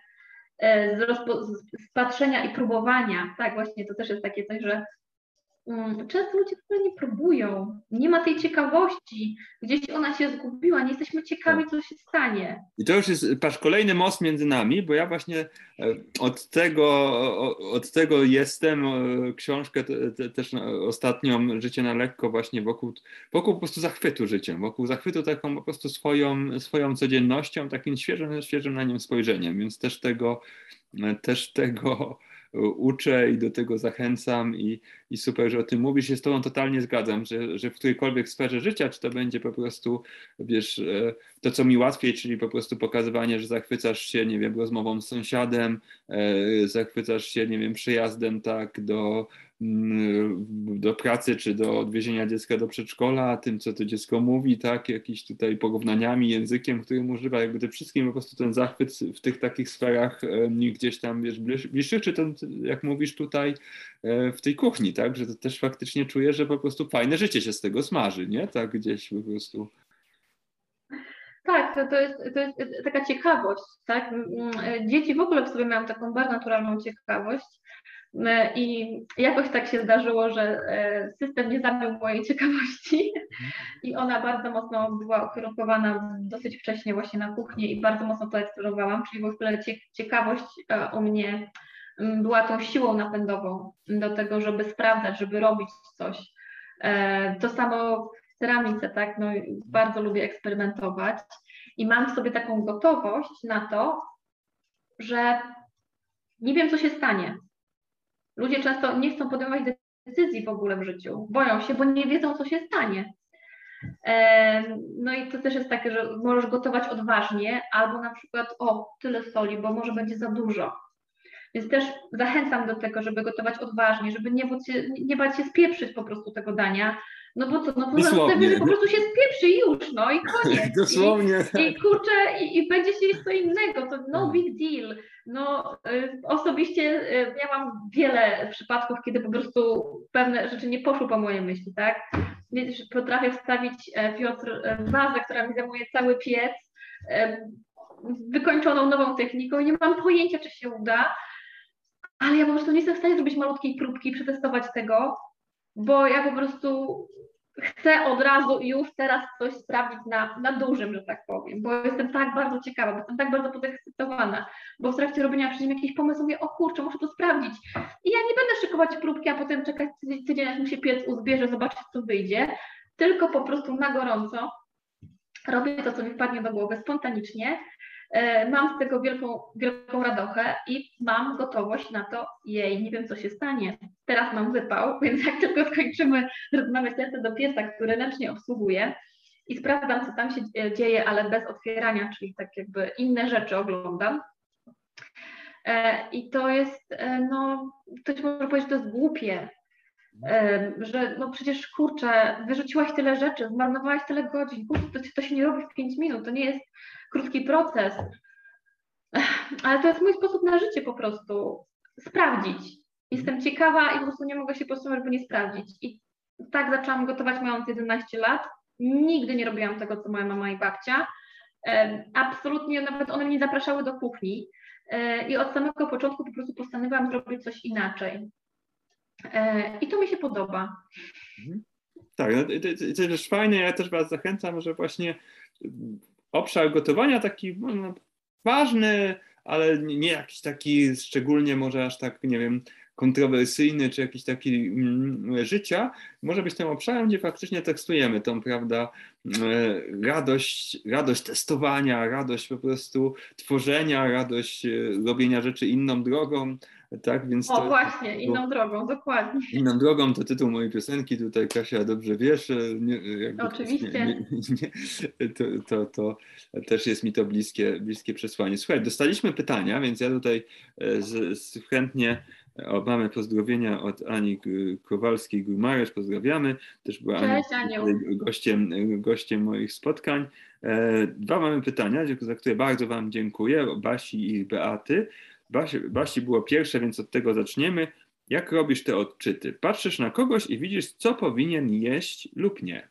z patrzenia i próbowania. Tak, właśnie to też jest takie coś, że często ludzie w ogóle nie próbują. Nie ma tej ciekawości. Gdzieś ona się zgubiła. Nie jesteśmy ciekawi, co się stanie. I to już jest, patrz, kolejny most między nami, bo ja właśnie od tego jestem, książkę też ostatnią, Życie na lekko, właśnie wokół po prostu zachwytu życiem, wokół zachwytu taką po prostu swoją codziennością, takim świeżym na nią spojrzeniem, więc też tego uczę i do tego zachęcam i super, że o tym mówisz. Się z tobą totalnie zgadzam, że w którejkolwiek sferze życia, czy to będzie po prostu, wiesz, to co mi łatwiej, czyli po prostu pokazywanie, że zachwycasz się, nie wiem, rozmową z sąsiadem, zachwycasz się, nie wiem, przyjazdem, tak, do pracy, czy do odwiezienia dziecka do przedszkola, tym, co to dziecko mówi, tak, jakiś tutaj porównaniami, językiem, którym używa, jakby tym wszystkim po prostu ten zachwyt w tych takich sferach gdzieś tam, wiesz, bliższych, czy ten, jak mówisz tutaj, w tej kuchni, tak, że to też faktycznie czuję, że po prostu fajne życie się z tego smaży, nie, tak, gdzieś po prostu. Tak, to jest taka ciekawość, tak? Dzieci w ogóle w sobie mają taką bardzo naturalną ciekawość. I jakoś tak się zdarzyło, że system nie zabił mojej ciekawości i ona bardzo mocno była ukierunkowana dosyć wcześnie właśnie na kuchnię i bardzo mocno to eksplorowałam, czyli w ogóle ciekawość u mnie była tą siłą napędową do tego, żeby sprawdzać, żeby robić coś. To samo w ceramice, tak? No, bardzo lubię eksperymentować i mam w sobie taką gotowość na to, że nie wiem, co się stanie. Ludzie często nie chcą podejmować decyzji w ogóle w życiu, boją się, bo nie wiedzą, co się stanie. No i to też jest takie, że możesz gotować odważnie, albo na przykład tyle soli, bo może będzie za dużo. Więc też zachęcam do tego, żeby gotować odważnie, żeby nie bać się spieprzyć po prostu tego dania. No bo co, no to najwyżej po prostu się spieprzy i już, no i koniec. Dosłownie. I kurczę, i będzie się jeść co innego, to no big deal. No osobiście miałam wiele przypadków, kiedy po prostu pewne rzeczy nie poszły po mojej myśli, tak? Więc potrafię wstawić, Piotr, wazę, która mi zajmuje cały piec, wykończoną nową techniką i nie mam pojęcia, czy się uda, ale ja po prostu nie jestem w stanie zrobić malutkiej próbki, przetestować tego, bo ja po prostu chcę od razu już teraz coś sprawdzić na dużym, że tak powiem, bo jestem tak bardzo ciekawa, bo jestem tak bardzo podekscytowana, bo w trakcie robienia przyjdzie mi jakiś pomysł, mówię, o kurczę, muszę to sprawdzić. I ja nie będę szykować próbki, a potem czekać tydzień, aż mi się piec uzbierze, zobaczyć, co wyjdzie, tylko po prostu na gorąco robię to, co mi wpadnie do głowy, spontanicznie. Mam z tego wielką radochę i mam gotowość na to, nie wiem, co się stanie. Teraz mam wypał, więc jak tylko skończymy rozmawiać, lecę do pieca, który ręcznie obsługuję i sprawdzam, co tam się dzieje, ale bez otwierania, czyli tak jakby inne rzeczy oglądam. I to jest, no, ktoś może powiedzieć, że to jest głupie, że no przecież kurczę, wyrzuciłaś tyle rzeczy, zmarnowałaś tyle godzin, kurczę, to się nie robi w 5 minut, to nie jest krótki proces, ale to jest mój sposób na życie po prostu, sprawdzić. Jestem ciekawa i po prostu nie mogę się powstrzymać, by nie sprawdzić. I tak zaczęłam gotować mając 11 lat, nigdy nie robiłam tego, co moja mama i babcia, absolutnie, nawet one mnie nie zapraszały do kuchni i od samego początku po prostu postanowiłam zrobić coś inaczej. I to mi się podoba. Tak, no, to jest fajne, ja też Was zachęcam, że właśnie obszar gotowania taki no, ważny, ale nie jakiś taki szczególnie może aż tak, nie wiem, kontrowersyjny, czy jakiś taki życia, może być tym obszarem, gdzie faktycznie testujemy tą, prawda, radość testowania, radość po prostu tworzenia, radość robienia rzeczy inną drogą. Tak, więc to właśnie, inną drogą, dokładnie. Inną drogą to tytuł mojej piosenki, tutaj Kasia dobrze wiesz. Oczywiście. To też jest mi to bliskie przesłanie. Słuchaj, dostaliśmy pytania, więc ja tutaj chętnie mamy pozdrowienia od Ani Kowalskiej-Gurmaresz, pozdrawiamy. Też była Cześć, Aniu. gościem moich spotkań. Dwa mamy pytania, za które bardzo Wam dziękuję, Basi i Beaty. Basi było pierwsze, więc od tego zaczniemy. Jak robisz te odczyty? Patrzysz na kogoś i widzisz, co powinien jeść lub nie.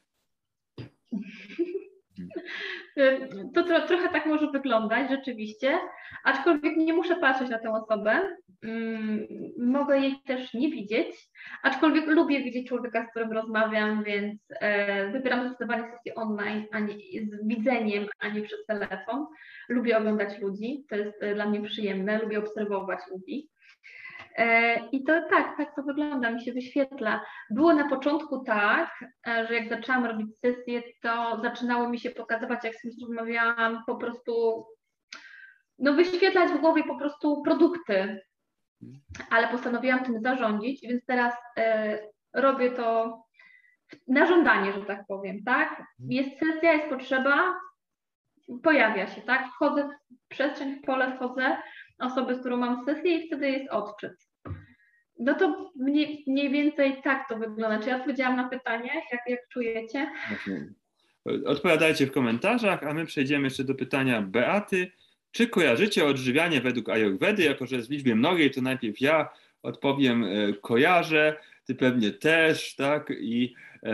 To trochę tak może wyglądać rzeczywiście, aczkolwiek nie muszę patrzeć na tę osobę. Mogę jej też nie widzieć, aczkolwiek lubię widzieć człowieka, z którym rozmawiam, więc wybieram zdecydowanie sesję online, z widzeniem, a nie przez telefon. Lubię oglądać ludzi, to jest dla mnie przyjemne, lubię obserwować ludzi. I to tak to wygląda, mi się wyświetla. Było na początku tak, że jak zaczęłam robić sesję, to zaczynało mi się pokazywać, jak z kimś rozmawiałam, po prostu no wyświetlać w głowie po prostu produkty, ale postanowiłam tym zarządzić, więc teraz robię to na żądanie, że tak powiem, tak? Jest sesja, jest potrzeba, pojawia się, tak? Wchodzę w przestrzeń, w pole, wchodzę osoby, z którą mam sesję i wtedy jest odczyt. No to mniej więcej tak to wygląda. Czy ja odpowiedziałam na pytanie, jak czujecie? Odpowiadajcie w komentarzach, a my przejdziemy jeszcze do pytania Beaty. Czy kojarzycie odżywianie według Ajurvedy? Jako że jest w liczbie mnogiej, to najpierw ja odpowiem kojarzę, ty pewnie też, tak? I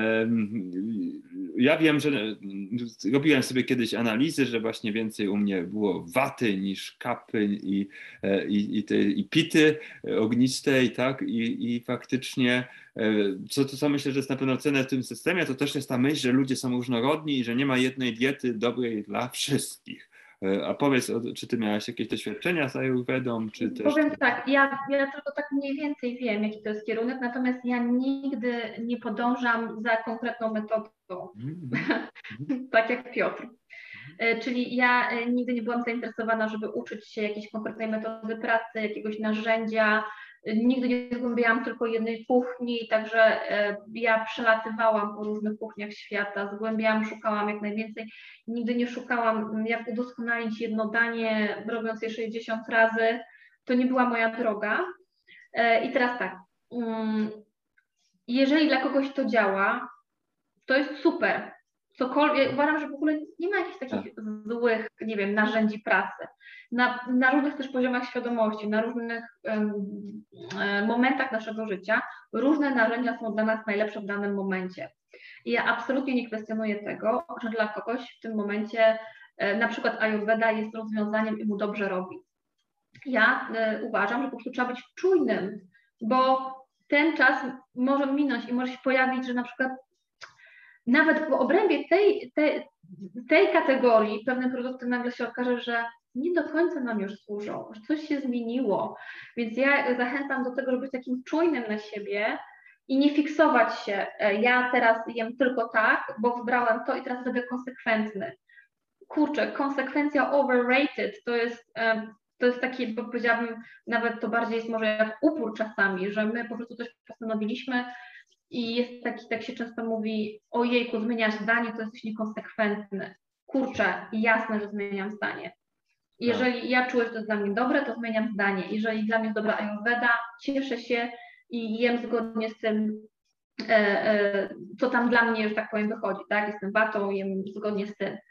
ja wiem, że robiłem sobie kiedyś analizy, że właśnie więcej u mnie było waty niż kapy i pity ognistej, tak? I faktycznie co myślę, że jest na pewno cenne w tym systemie, to też jest ta myśl, że ludzie są różnorodni i że nie ma jednej diety dobrej dla wszystkich. A powiedz, czy ty miałaś jakieś doświadczenia z Ayurvedą, czy też... Powiem tak, ja tylko tak mniej więcej wiem, jaki to jest kierunek, natomiast ja nigdy nie podążam za konkretną metodą, tak jak Piotr. Czyli ja nigdy nie byłam zainteresowana, żeby uczyć się jakiejś konkretnej metody pracy, jakiegoś narzędzia. Nigdy nie zgłębiałam tylko jednej kuchni, także ja przelatywałam po różnych kuchniach świata, zgłębiałam, szukałam jak najwięcej. Nigdy nie szukałam, jak udoskonalić jedno danie, robiąc je 60 razy. to nie była moja droga. I teraz tak, jeżeli dla kogoś to działa, to jest super. Cokolwiek, uważam, że w ogóle nie ma jakichś takich złych, nie wiem, narzędzi pracy. Na różnych też poziomach świadomości, na różnych momentach naszego życia, różne narzędzia są dla nas najlepsze w danym momencie. I ja absolutnie nie kwestionuję tego, że dla kogoś w tym momencie na przykład Ayurveda jest rozwiązaniem i mu dobrze robi. Ja uważam, że po prostu trzeba być czujnym, bo ten czas może minąć i może się pojawić, że na przykład nawet w obrębie tej kategorii pewne produkty nagle się okaże, że nie do końca nam już służą, że coś się zmieniło. Więc ja zachęcam do tego, żeby być takim czujnym na siebie i nie fiksować się. Ja teraz jem tylko tak, bo wybrałem to i teraz będę konsekwentny. Kurczę, konsekwencja overrated to jest takie, bo powiedziałabym, nawet to bardziej jest może jak upór czasami, że my po prostu coś postanowiliśmy i jest taki, tak się często mówi, ojejku, zmieniasz zdanie, to jesteś niekonsekwentny. Kurczę, jasne, że zmieniam zdanie. Jeżeli ja czuję, że to jest dla mnie dobre, to zmieniam zdanie. Jeżeli dla mnie jest dobra Ayurveda, cieszę się i jem zgodnie z tym, co tam dla mnie, że tak powiem, wychodzi, tak? Jestem watą, jem zgodnie z tym.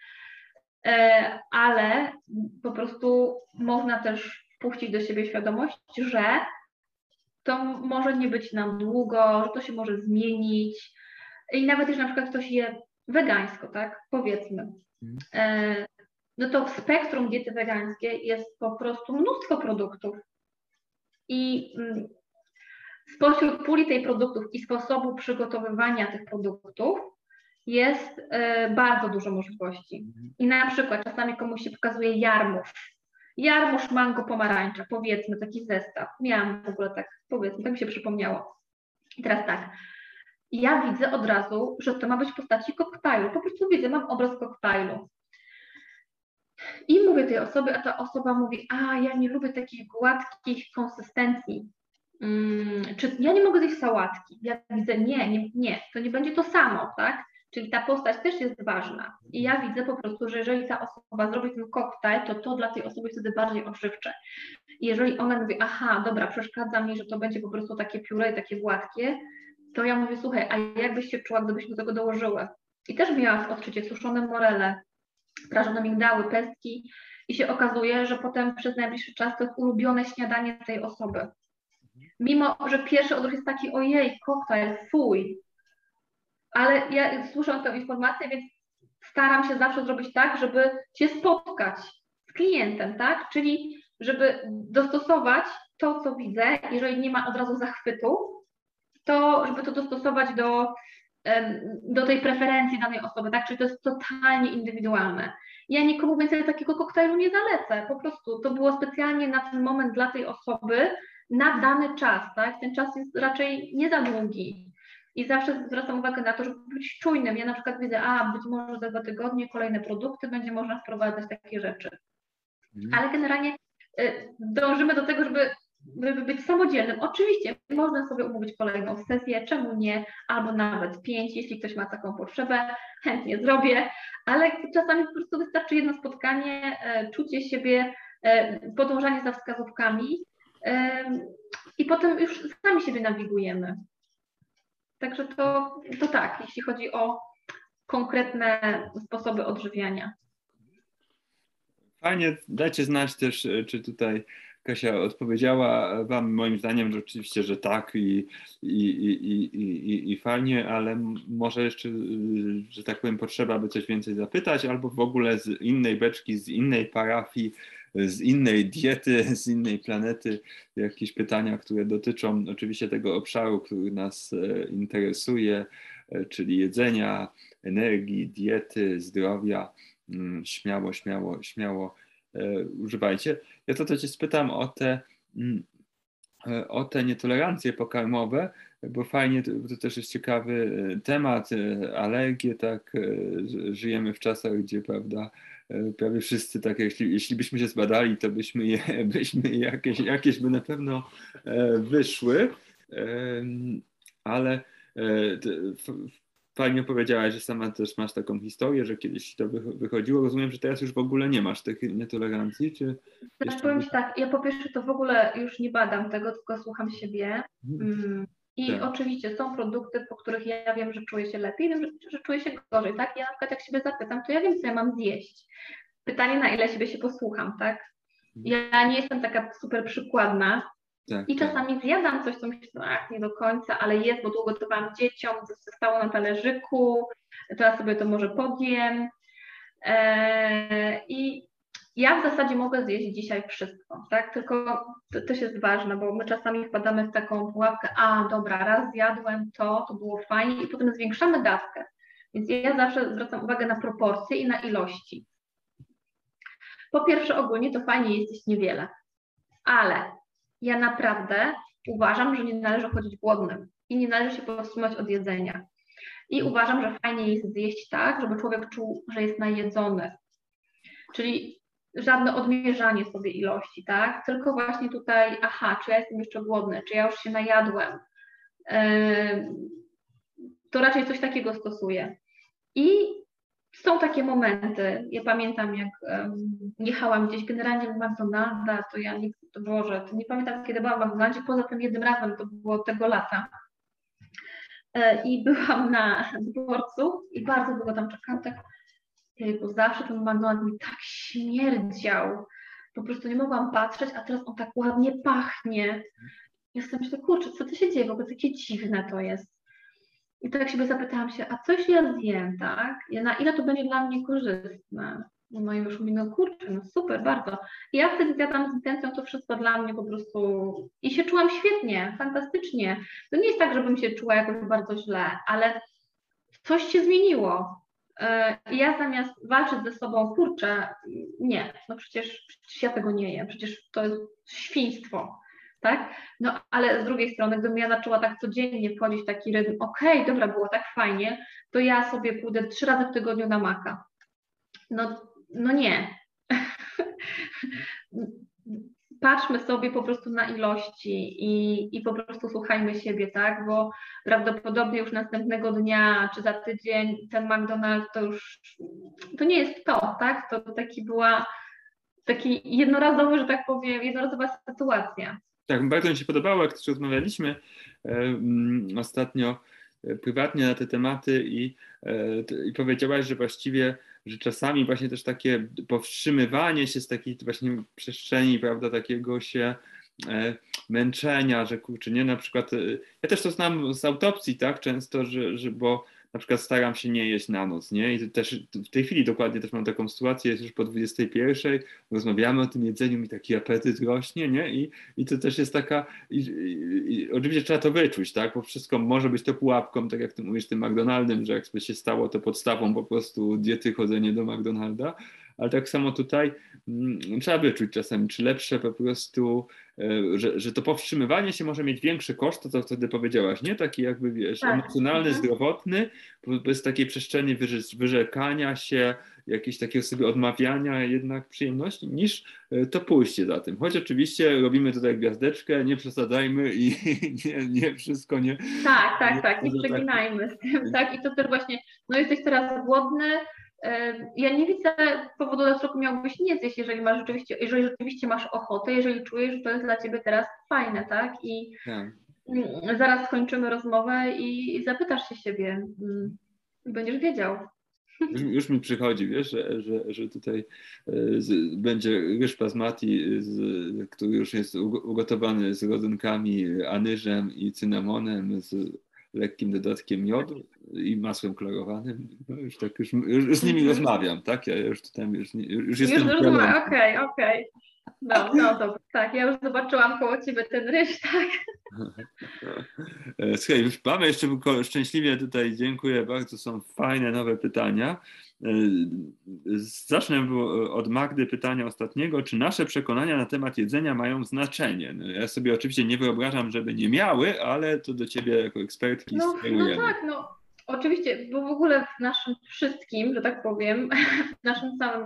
Ale po prostu można też wpuścić do siebie świadomość, że to może nie być nam długo, że to się może zmienić. I nawet jeżeli na przykład ktoś je wegańsko, tak, powiedzmy, no to w spektrum diety wegańskiej jest po prostu mnóstwo produktów. I spośród puli tych produktów i sposobu przygotowywania tych produktów jest bardzo dużo możliwości. I na przykład czasami komuś się pokazuje jarmuż mango pomarańcza, powiedzmy, taki zestaw. Miałam w ogóle tak, powiedzmy, tak mi się przypomniało. I teraz tak, ja widzę od razu, że to ma być w postaci koktajlu. Po prostu widzę, mam obraz koktajlu. I mówię tej osobie, a ta osoba mówi, ja nie lubię takich gładkich konsystencji. Czy ja nie mogę zjeść sałatki? Ja widzę, nie, to nie będzie to samo, tak? Czyli ta postać też jest ważna. I ja widzę po prostu, że jeżeli ta osoba zrobi ten koktajl, to dla tej osoby jest wtedy bardziej odżywcze. I jeżeli ona mówi, dobra, przeszkadza mi, że to będzie po prostu takie pióre, takie gładkie, to ja mówię, słuchaj, a jak byś się czuła, gdybyś do tego dołożyły? I też miała w odczycie suszone morele, prażone migdały, pestki i się okazuje, że potem przez najbliższy czas to jest ulubione śniadanie tej osoby. Mimo, że pierwszy odruch jest taki, ojej, koktajl, fuj. Ale ja słyszę tę informację, więc staram się zawsze zrobić tak, żeby się spotkać z klientem, tak? Czyli żeby dostosować to, co widzę, jeżeli nie ma od razu zachwytu, to żeby to dostosować do tej preferencji danej osoby, tak? Czyli to jest totalnie indywidualne. Ja nikomu więcej takiego koktajlu nie zalecę, po prostu to było specjalnie na ten moment dla tej osoby, na dany czas, tak? Ten czas jest raczej nie za długi. I zawsze zwracam uwagę na to, żeby być czujnym. Ja na przykład widzę, być może za 2 tygodnie kolejne produkty, będzie można wprowadzać takie rzeczy. Ale generalnie dążymy do tego, żeby być samodzielnym. Oczywiście można sobie umówić kolejną sesję, czemu nie, albo nawet 5, jeśli ktoś ma taką potrzebę, chętnie zrobię, ale czasami po prostu wystarczy jedno spotkanie, czucie siebie, podążanie za wskazówkami i potem już sami siebie nawigujemy. Także to tak, jeśli chodzi o konkretne sposoby odżywiania. Fajnie, dajcie znać też, czy tutaj Kasia odpowiedziała Wam. Moim zdaniem że oczywiście, że tak i fajnie, ale może jeszcze, że tak powiem, potrzeba by coś więcej zapytać, albo w ogóle z innej beczki, z innej parafii, z innej diety, z innej planety, jakieś pytania, które dotyczą oczywiście tego obszaru, który nas interesuje, czyli jedzenia, energii, diety, zdrowia. Śmiało używajcie. Ja to cię spytam o te nietolerancje pokarmowe, bo fajnie, to też jest ciekawy temat, alergie, tak, żyjemy w czasach, gdzie, prawda, prawie wszyscy, tak, jeśli byśmy się zbadali, to byśmy jakieś by na pewno wyszły, ale fajnie powiedziałaś, że sama też masz taką historię, że kiedyś to wychodziło. Rozumiem, że teraz już w ogóle nie masz takiej nietolerancji, czy Tak, jeszcze... powiem Ci tak, ja po pierwsze to w ogóle już nie badam tego, tylko słucham siebie. I Tak. oczywiście są produkty, po których ja wiem, że czuję się lepiej, wiem, że czuję się gorzej, tak? Ja na przykład jak siebie zapytam, to ja wiem, co ja mam zjeść. Pytanie, na ile siebie się posłucham, tak? Ja nie jestem taka super przykładna Tak, i tak. czasami zjadam coś, co myślę, ach, nie do końca, ale jest, bo długo gotowałam dzieciom, zostało na talerzyku, teraz sobie to może podjem. I ja w zasadzie mogę zjeść dzisiaj wszystko, tak? Tylko to też jest ważne, bo my czasami wpadamy w taką pułapkę, a dobra, raz zjadłem to było fajnie i potem zwiększamy dawkę. Więc ja zawsze zwracam uwagę na proporcje i na ilości. Po pierwsze, ogólnie to fajnie jest jeść niewiele, ale ja naprawdę uważam, że nie należy chodzić głodnym i nie należy się powstrzymać od jedzenia. I uważam, że fajnie jest zjeść tak, żeby człowiek czuł, że jest najedzony. Czyli żadne odmierzanie sobie ilości, tak? Tylko właśnie tutaj, aha, czy ja jestem jeszcze głodny, czy ja już się najadłem. To raczej coś takiego stosuję. I są takie momenty, ja pamiętam jak jechałam gdzieś generalnie w McDonalda, to ja nie, to Boże, to nie pamiętam kiedy byłam w McDonaldzie, poza tym jednym razem, to było tego lata. I byłam na dworcu i bardzo długo tam czekałam, tak, bo zawsze ten McDonald's mi tak śmierdział, po prostu nie mogłam patrzeć, a teraz on tak ładnie pachnie. Ja sobie myślę, kurczę, co to się dzieje, w ogóle takie dziwne to jest. I tak sobie zapytałam się, a coś ja zjem, tak? Na ile to będzie dla mnie korzystne? No i już mówię, no kurczę, no super, bardzo. I ja wtedy zjadłam z intencją to wszystko dla mnie po prostu i się czułam świetnie, fantastycznie. To nie jest tak, żebym się czuła jakoś bardzo źle, ale coś się zmieniło. I ja zamiast walczyć ze sobą, kurczę, nie, no przecież ja tego nie jem, przecież to jest świństwo, tak? No ale z drugiej strony, gdybym ja zaczęła tak codziennie wchodzić w taki rytm, okej, dobra, było tak fajnie, to ja sobie pójdę 3 razy w tygodniu na maka. No nie. Patrzmy sobie po prostu na ilości i po prostu słuchajmy siebie, tak? Bo prawdopodobnie już następnego dnia czy za tydzień ten McDonald's to nie jest to, tak? To taki jednorazowy, że tak powiem, jednorazowa sytuacja. Tak, bardzo mi się podobało, jak też rozmawialiśmy ostatnio prywatnie na te tematy i powiedziałaś, że właściwie, że czasami właśnie też takie powstrzymywanie się z takiej właśnie przestrzeni, prawda, takiego się męczenia, że kurczę, nie, na przykład, ja też to znam z autopsji, tak, często, bo na przykład staram się nie jeść na noc, nie? I też w tej chwili dokładnie też mam taką sytuację, jest już po 21, rozmawiamy o tym jedzeniu, mi taki apetyt rośnie, nie? I to też jest taka, oczywiście trzeba to wyczuć, tak? Bo wszystko może być to pułapką, tak jak ty mówisz, tym McDonaldem, że jakby się stało to podstawą po prostu diety chodzenie do McDonalda, ale tak samo tutaj trzeba wyczuć czasami, czy lepsze po prostu, że to powstrzymywanie się może mieć większy koszt, to co wtedy powiedziałaś, nie? Taki jakby, wiesz, Tak. emocjonalny, zdrowotny, bez takiej przestrzeni wyrzekania się, jakieś takiego sobie odmawiania jednak przyjemności, niż to pójście za tym. Choć oczywiście robimy tutaj gwiazdeczkę, nie przesadzajmy i nie wszystko nie... Tak, nie przeginajmy z tym, tak? I to też właśnie, no jesteś teraz głodny, ja nie widzę powodu, dla którego miałbyś nie zjeść, jeżeli rzeczywiście masz ochotę, jeżeli czujesz, że to jest dla ciebie teraz fajne, tak? I zaraz skończymy rozmowę i zapytasz się siebie i będziesz wiedział. Już mi przychodzi, wiesz, że tutaj będzie ryż basmati, który już jest ugotowany z rodzynkami, anyżem i cynamonem, z lekkim dodatkiem miodu i masłem klarowanym. No już z nimi rozmawiam, tak? Ja już tutaj już jestem... Okej. No, dobra, tak, ja już zobaczyłam koło ciebie ten ryż, tak? Słuchaj, mamy jeszcze szczęśliwie tutaj, dziękuję bardzo, są fajne nowe pytania. Zacznę od Magdy pytania ostatniego. Czy nasze przekonania na temat jedzenia mają znaczenie? No, ja sobie oczywiście nie wyobrażam, żeby nie miały, ale to do ciebie jako ekspertki No tak, oczywiście, bo w ogóle w naszym wszystkim, że tak powiem, w naszym całym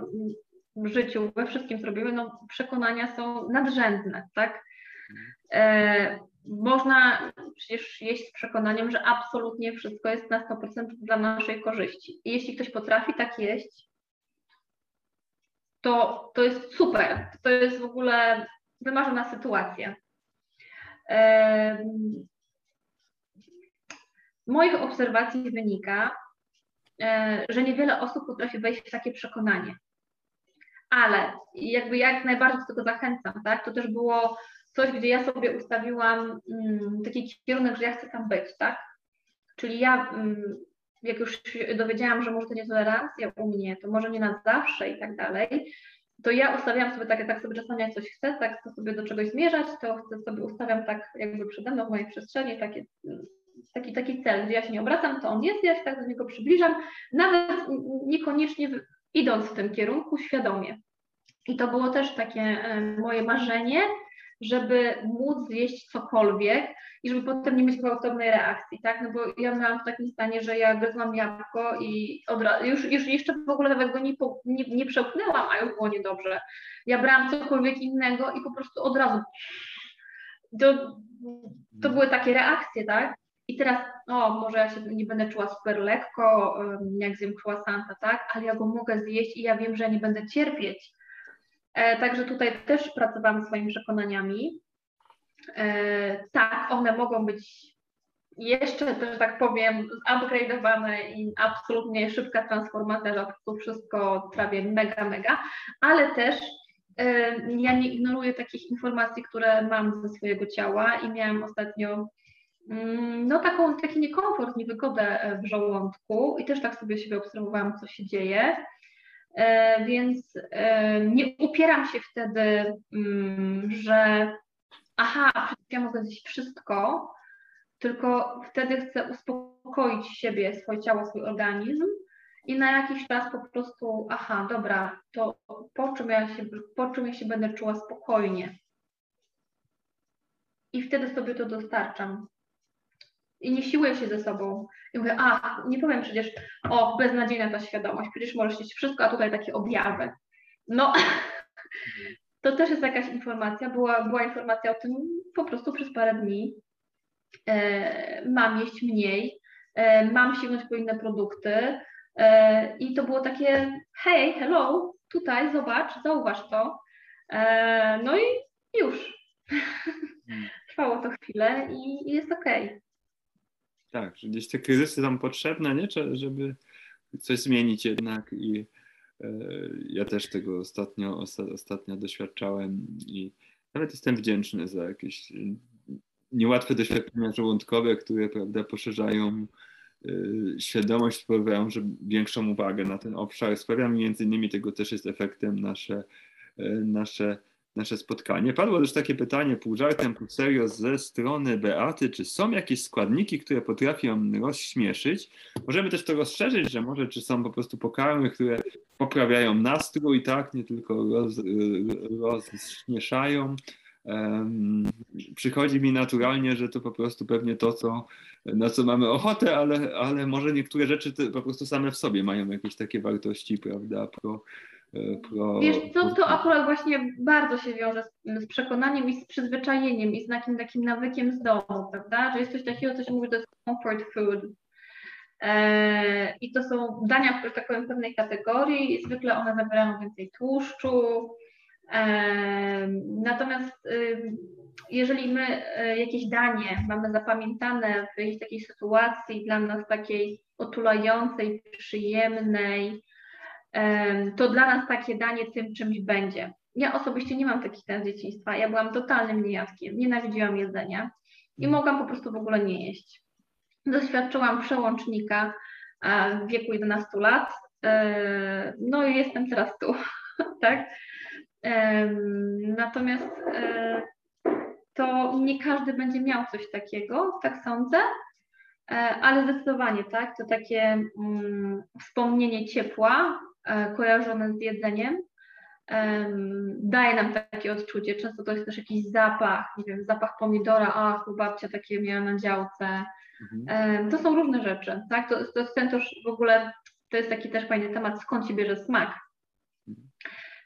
życiu, we wszystkim co robimy, przekonania są nadrzędne, tak? można przecież jeść z przekonaniem, że absolutnie wszystko jest na 100% dla naszej korzyści. I jeśli ktoś potrafi tak jeść, to jest super. To jest w ogóle wymarzona sytuacja. Z moich obserwacji wynika, że niewiele osób potrafi wejść w takie przekonanie. Ale jakby jak najbardziej do tego zachęcam, tak? To też było coś, gdzie ja sobie ustawiłam taki kierunek, że ja chcę tam być, tak? Czyli ja, jak już się dowiedziałam, że może to nie tolerancja u mnie, to może nie na zawsze i tak dalej, to ja ustawiam sobie tak sobie czasami jak coś chcę, tak chcę sobie do czegoś zmierzać, to chcę sobie ustawiam tak jakby przede mną w mojej przestrzeni taki cel, gdzie ja się nie obracam, to on jest, ja się tak do niego przybliżam, nawet niekoniecznie idąc w tym kierunku świadomie. I to było też takie moje marzenie, żeby móc zjeść cokolwiek i żeby potem nie mieć gwałtownej reakcji, tak? No bo ja miałam w takim stanie, że ja gryzłam jabłko i już jeszcze w ogóle nawet go nie przełknęłam, a już było niedobrze. Ja brałam cokolwiek innego i po prostu od razu to były takie reakcje, tak? I teraz, może ja się nie będę czuła super lekko, jak zjem croissanta, tak? Ale ja go mogę zjeść i ja wiem, że nie będę cierpieć. Także tutaj też pracowałam swoimi przekonaniami. Tak, one mogą być jeszcze, że tak powiem, upgrade'owane i absolutnie szybka transformacja, że to wszystko trawię mega, ale też ja nie ignoruję takich informacji, które mam ze swojego ciała i miałam ostatnio taki niekomfort, niewygodę w żołądku i też tak sobie siebie obserwowałam, co się dzieje. Więc nie upieram się wtedy, że ja mogę zjeść wszystko, tylko wtedy chcę uspokoić siebie, swoje ciało, swój organizm i na jakiś czas po prostu, dobra, to po czym ja się będę czuła spokojnie. I wtedy sobie to dostarczam. I nie siłuję się ze sobą. I mówię, nie powiem przecież, beznadziejna ta świadomość, przecież możesz jeść wszystko, a tutaj takie objawy. No, to też jest jakaś informacja, była informacja o tym po prostu przez parę dni. Mam jeść mniej, mam sięgnąć po inne produkty i to było takie, hej, hello, tutaj, zauważ to. No i już. Trwało to chwilę i jest okej. Tak, że gdzieś te kryzysy są potrzebne, nie? Żeby coś zmienić jednak i ja też tego ostatnio doświadczałem i nawet jestem wdzięczny za jakieś niełatwe doświadczenia żołądkowe, które, prawda, poszerzają świadomość, sprawiają, że większą uwagę na ten obszar sprawiam, między innymi tego też jest efektem nasze spotkanie. Padło też takie pytanie pół żartem, pół serio ze strony Beaty, czy są jakieś składniki, które potrafią rozśmieszyć? Możemy też to rozszerzyć, że może czy są po prostu pokarmy, które poprawiają nastrój, tak, nie tylko rozśmieszają. Przychodzi mi naturalnie, że to po prostu pewnie to, na co mamy ochotę, ale może niektóre rzeczy po prostu same w sobie mają jakieś takie wartości, prawda, Wiesz co, to akurat właśnie bardzo się wiąże z przekonaniem i z przyzwyczajeniem i z takim nawykiem z domu, prawda, że jest coś takiego, co się mówi, to jest comfort food. I to są dania, które tak powiem, pewnej kategorii i zwykle one zawierają więcej tłuszczu. Natomiast jeżeli my jakieś danie mamy zapamiętane w jakiejś takiej sytuacji dla nas takiej otulającej, przyjemnej, to dla nas takie danie tym czymś będzie. Ja osobiście nie mam takich z dzieciństwa. Ja byłam totalnym niejadkiem, nienawidziłam jedzenia i mogłam po prostu w ogóle nie jeść. Doświadczyłam przełącznika w wieku 11 lat, no i jestem teraz tu, tak? Natomiast to nie każdy będzie miał coś takiego, tak sądzę, ale zdecydowanie, tak? To takie wspomnienie ciepła kojarzone z jedzeniem daje nam takie odczucie. Często to jest też jakiś zapach, nie wiem, zapach pomidora, babcia takie miała na działce. To są różne rzeczy, tak? To jest w ogóle, to jest taki też fajny temat, skąd się bierze smak.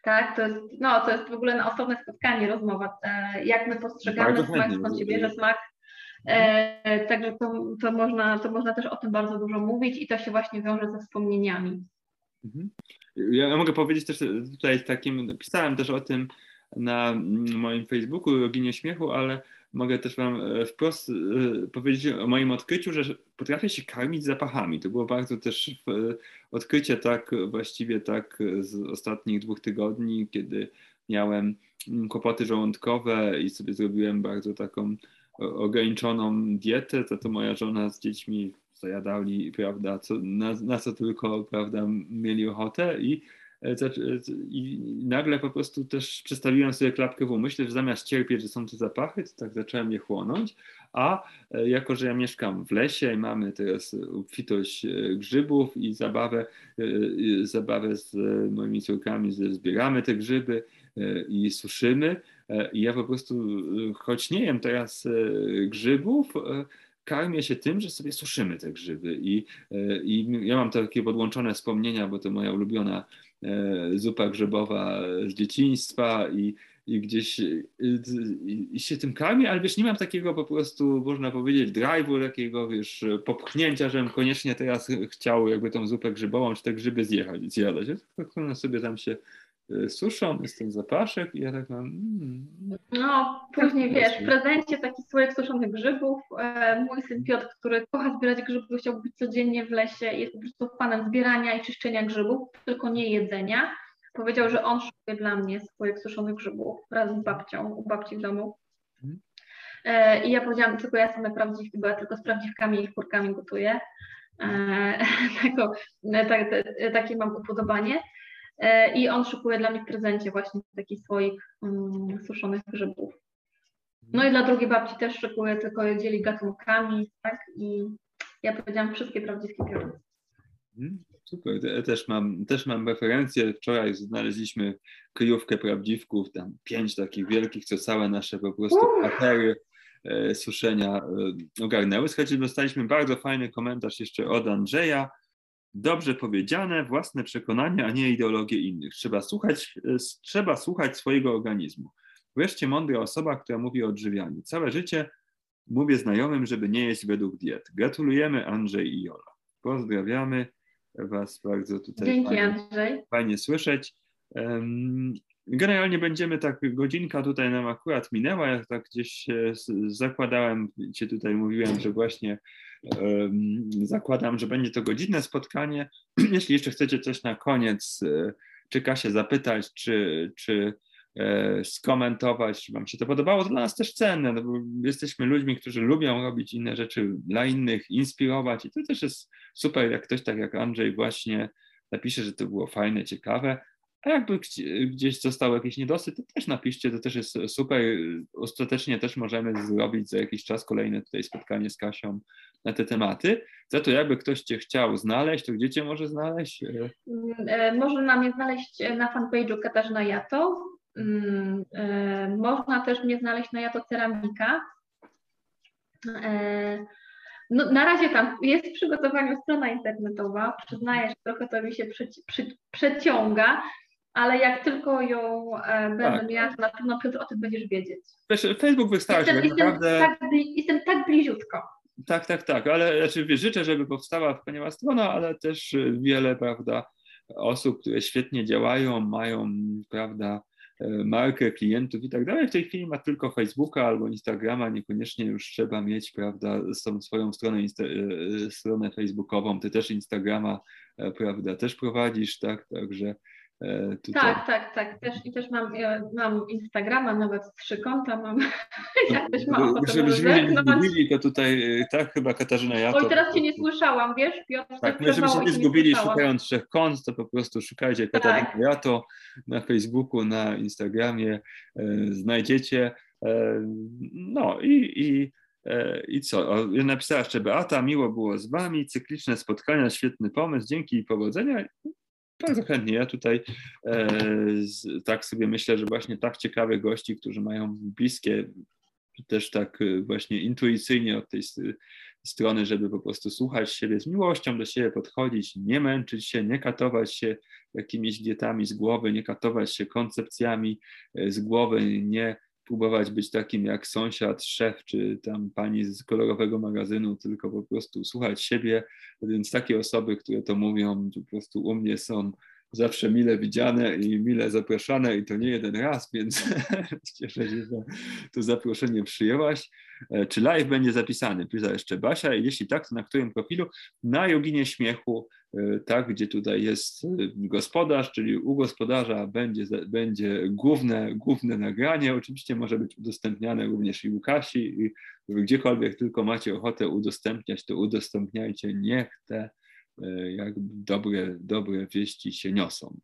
Tak, to jest w ogóle na osobne spotkanie rozmowa, jak my postrzegamy smak, skąd się bierze smak. Także to można też o tym bardzo dużo mówić i to się właśnie wiąże ze wspomnieniami. Ja mogę powiedzieć też tutaj pisałem też o tym na moim Facebooku, Roginie Śmiechu, ale mogę też Wam wprost powiedzieć o moim odkryciu, że potrafię się karmić zapachami. To było bardzo też odkrycie właściwie z ostatnich 2 tygodni, kiedy miałem kłopoty żołądkowe i sobie zrobiłem bardzo taką ograniczoną dietę. To moja żona z dziećmi zajadali, prawda, na co tylko, prawda, mieli ochotę i nagle po prostu też przestawiłem sobie klapkę w umyśle, że zamiast cierpieć, że są te zapachy, to tak zacząłem je chłonąć, a jako, że ja mieszkam w lesie i mamy teraz obfitość grzybów i zabawę z moimi córkami, zbieramy te grzyby i suszymy i ja po prostu, choć nie jem teraz grzybów, karmię się tym, że sobie suszymy te grzyby i ja mam takie podłączone wspomnienia, bo to moja ulubiona zupa grzybowa z dzieciństwa i gdzieś i się tym karmię, ale wiesz, nie mam takiego po prostu, można powiedzieć, drive'u, takiego, wiesz, popchnięcia, żebym koniecznie teraz chciał jakby tą zupę grzybową, czy te grzyby zjadać. Tak one sobie tam się suszą, jest ten zapaszek i ja tak mam... No, później wiesz, w prezencie taki słoik suszonych grzybów. Mój syn Piotr, który kocha zbierać grzyby, chciał być codziennie w lesie, jest po prostu fanem zbierania i czyszczenia grzybów, tylko nie jedzenia. Powiedział, że on szykuje dla mnie słoik suszonych grzybów razem z babcią, u babci w domu. I ja powiedziałam, tylko ja same prawdziwki, bo ja tylko z prawdziwkami i kurkami gotuję. Takie mam upodobanie. I on szykuje dla mnie w prezencie właśnie taki słoik suszonych grzybów. No i dla drugiej babci też szykuje, tylko je dzieli gatunkami, tak? I ja powiedziałam wszystkie prawdziwki biorę. Super, ja też mam referencje. Wczoraj znaleźliśmy kryjówkę prawdziwków, tam 5 takich wielkich, co całe nasze po prostu patery suszenia ogarnęły. Słuchajcie, dostaliśmy bardzo fajny komentarz jeszcze od Andrzeja. Dobrze powiedziane, własne przekonania, a nie ideologie innych. Trzeba słuchać swojego organizmu. Wreszcie mądra osoba, która mówi o odżywianiu. Całe życie mówię znajomym, żeby nie jeść według diet. Gratulujemy, Andrzej i Jola. Pozdrawiamy Was bardzo tutaj. Dzięki, Andrzej. Fajnie słyszeć. Generalnie będziemy godzinka tutaj nam akurat minęła. Ja tak gdzieś zakładałem, tutaj mówiłem, że właśnie zakładam, że będzie to godzinne spotkanie. Jeśli jeszcze chcecie coś na koniec, czy Kasię zapytać, czy skomentować, czy Wam się to podobało, to dla nas też cenne, no bo jesteśmy ludźmi, którzy lubią robić inne rzeczy dla innych, inspirować i to też jest super, jak ktoś tak jak Andrzej właśnie napisze, że to było fajne, ciekawe, a jakby gdzieś został jakiś niedosyt, to też napiszcie, to też jest super. Ostatecznie też możemy zrobić za jakiś czas kolejne tutaj spotkanie z Kasią na te tematy. Za to jakby ktoś Cię chciał znaleźć, to gdzie Cię może znaleźć? Może na mnie znaleźć na fanpage'u Katarzyna Jato. Można też mnie znaleźć na Jato Ceramika. No, na razie tam jest w przygotowaniu strona internetowa. Przyznaję, że trochę to mi się przeciąga, ale jak tylko ją będę miała, to na pewno o tym będziesz wiedzieć. Wiesz, Facebook wystarczy. Jestem tak bliziutko. Tak, ale znaczy, życzę, żeby powstała wspaniała strona, ale też wiele, prawda, osób, które świetnie działają, mają, prawda, markę klientów i tak dalej. W tej chwili ma tylko Facebooka albo Instagrama, niekoniecznie już trzeba mieć, prawda, tą swoją stronę facebookową. Ty też Instagrama, prawda, też prowadzisz, tak, także tutaj... Tak. Też mam Instagrama, nawet 3 konta mam. Jak ktoś ma ochotę, żebyśmy nie zgubili, to tutaj tak chyba Katarzyna Jato. Oj, teraz Cię nie słyszałam, wiesz, Piotr? Tak, my żeby się nie zgubili szukając 3 kont, to po prostu szukajcie Katarzyna Jato na Facebooku, na Instagramie, znajdziecie. No i co? Napisała jeszcze Beata, miło było z Wami, cykliczne spotkania, świetny pomysł, dzięki i powodzenia. Bardzo chętnie. Ja tutaj tak sobie myślę, że właśnie tak ciekawych gości, którzy mają bliskie, też tak właśnie intuicyjnie od strony, żeby po prostu słuchać siebie, z miłością do siebie podchodzić, nie męczyć się, nie katować się jakimiś dietami z głowy, nie katować się koncepcjami z głowy, nie próbować być takim jak sąsiad, szef, czy tam pani z kolorowego magazynu, tylko po prostu słuchać siebie. Więc takie osoby, które to mówią, po prostu u mnie są zawsze mile widziane i mile zapraszane i to nie jeden raz, więc cieszę się, że to zaproszenie przyjęłaś. Czy live będzie zapisany? Pyta jeszcze Basia. I jeśli tak, to na którym profilu? Na Joginie Śmiechu, tak, gdzie tutaj jest gospodarz, czyli u gospodarza będzie główne nagranie. Oczywiście może być udostępniane również i u Kasi. I gdziekolwiek tylko macie ochotę udostępniać, to udostępniajcie. Niech te jak dobre wieści się niosą.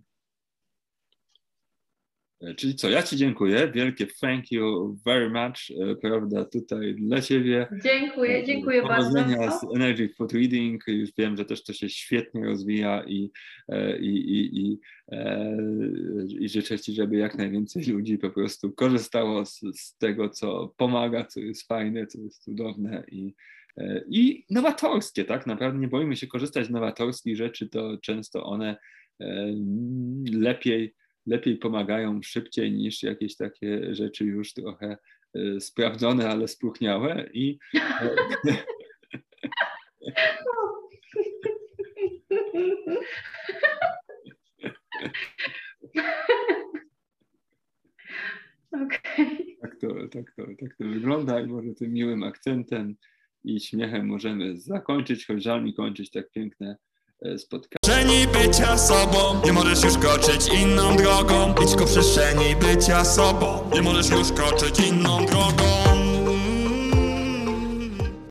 Czyli co, ja Ci dziękuję, wielkie thank you very much, prawda, tutaj dla Ciebie. Dziękuję bardzo. Powodzenia z Energy Food Reading, już wiem, że też to się świetnie rozwija i życzę Ci, żeby jak najwięcej ludzi po prostu korzystało z tego, co pomaga, co jest fajne, co jest cudowne i nowatorskie, tak? Naprawdę nie boimy się korzystać z nowatorskich rzeczy, to często one lepiej pomagają szybciej niż jakieś takie rzeczy już trochę sprawdzone, ale spróchniałe Okay. Tak to wygląda i może tym miłym akcentem i śmiechem możemy zakończyć, choć żal mi kończyć tak piękne spotkanie. Przestrzeni bycia sobą, nie możesz już kroczyć inną drogą. Idź ku przestrzeni bycia sobą, nie możesz już kroczyć inną drogą.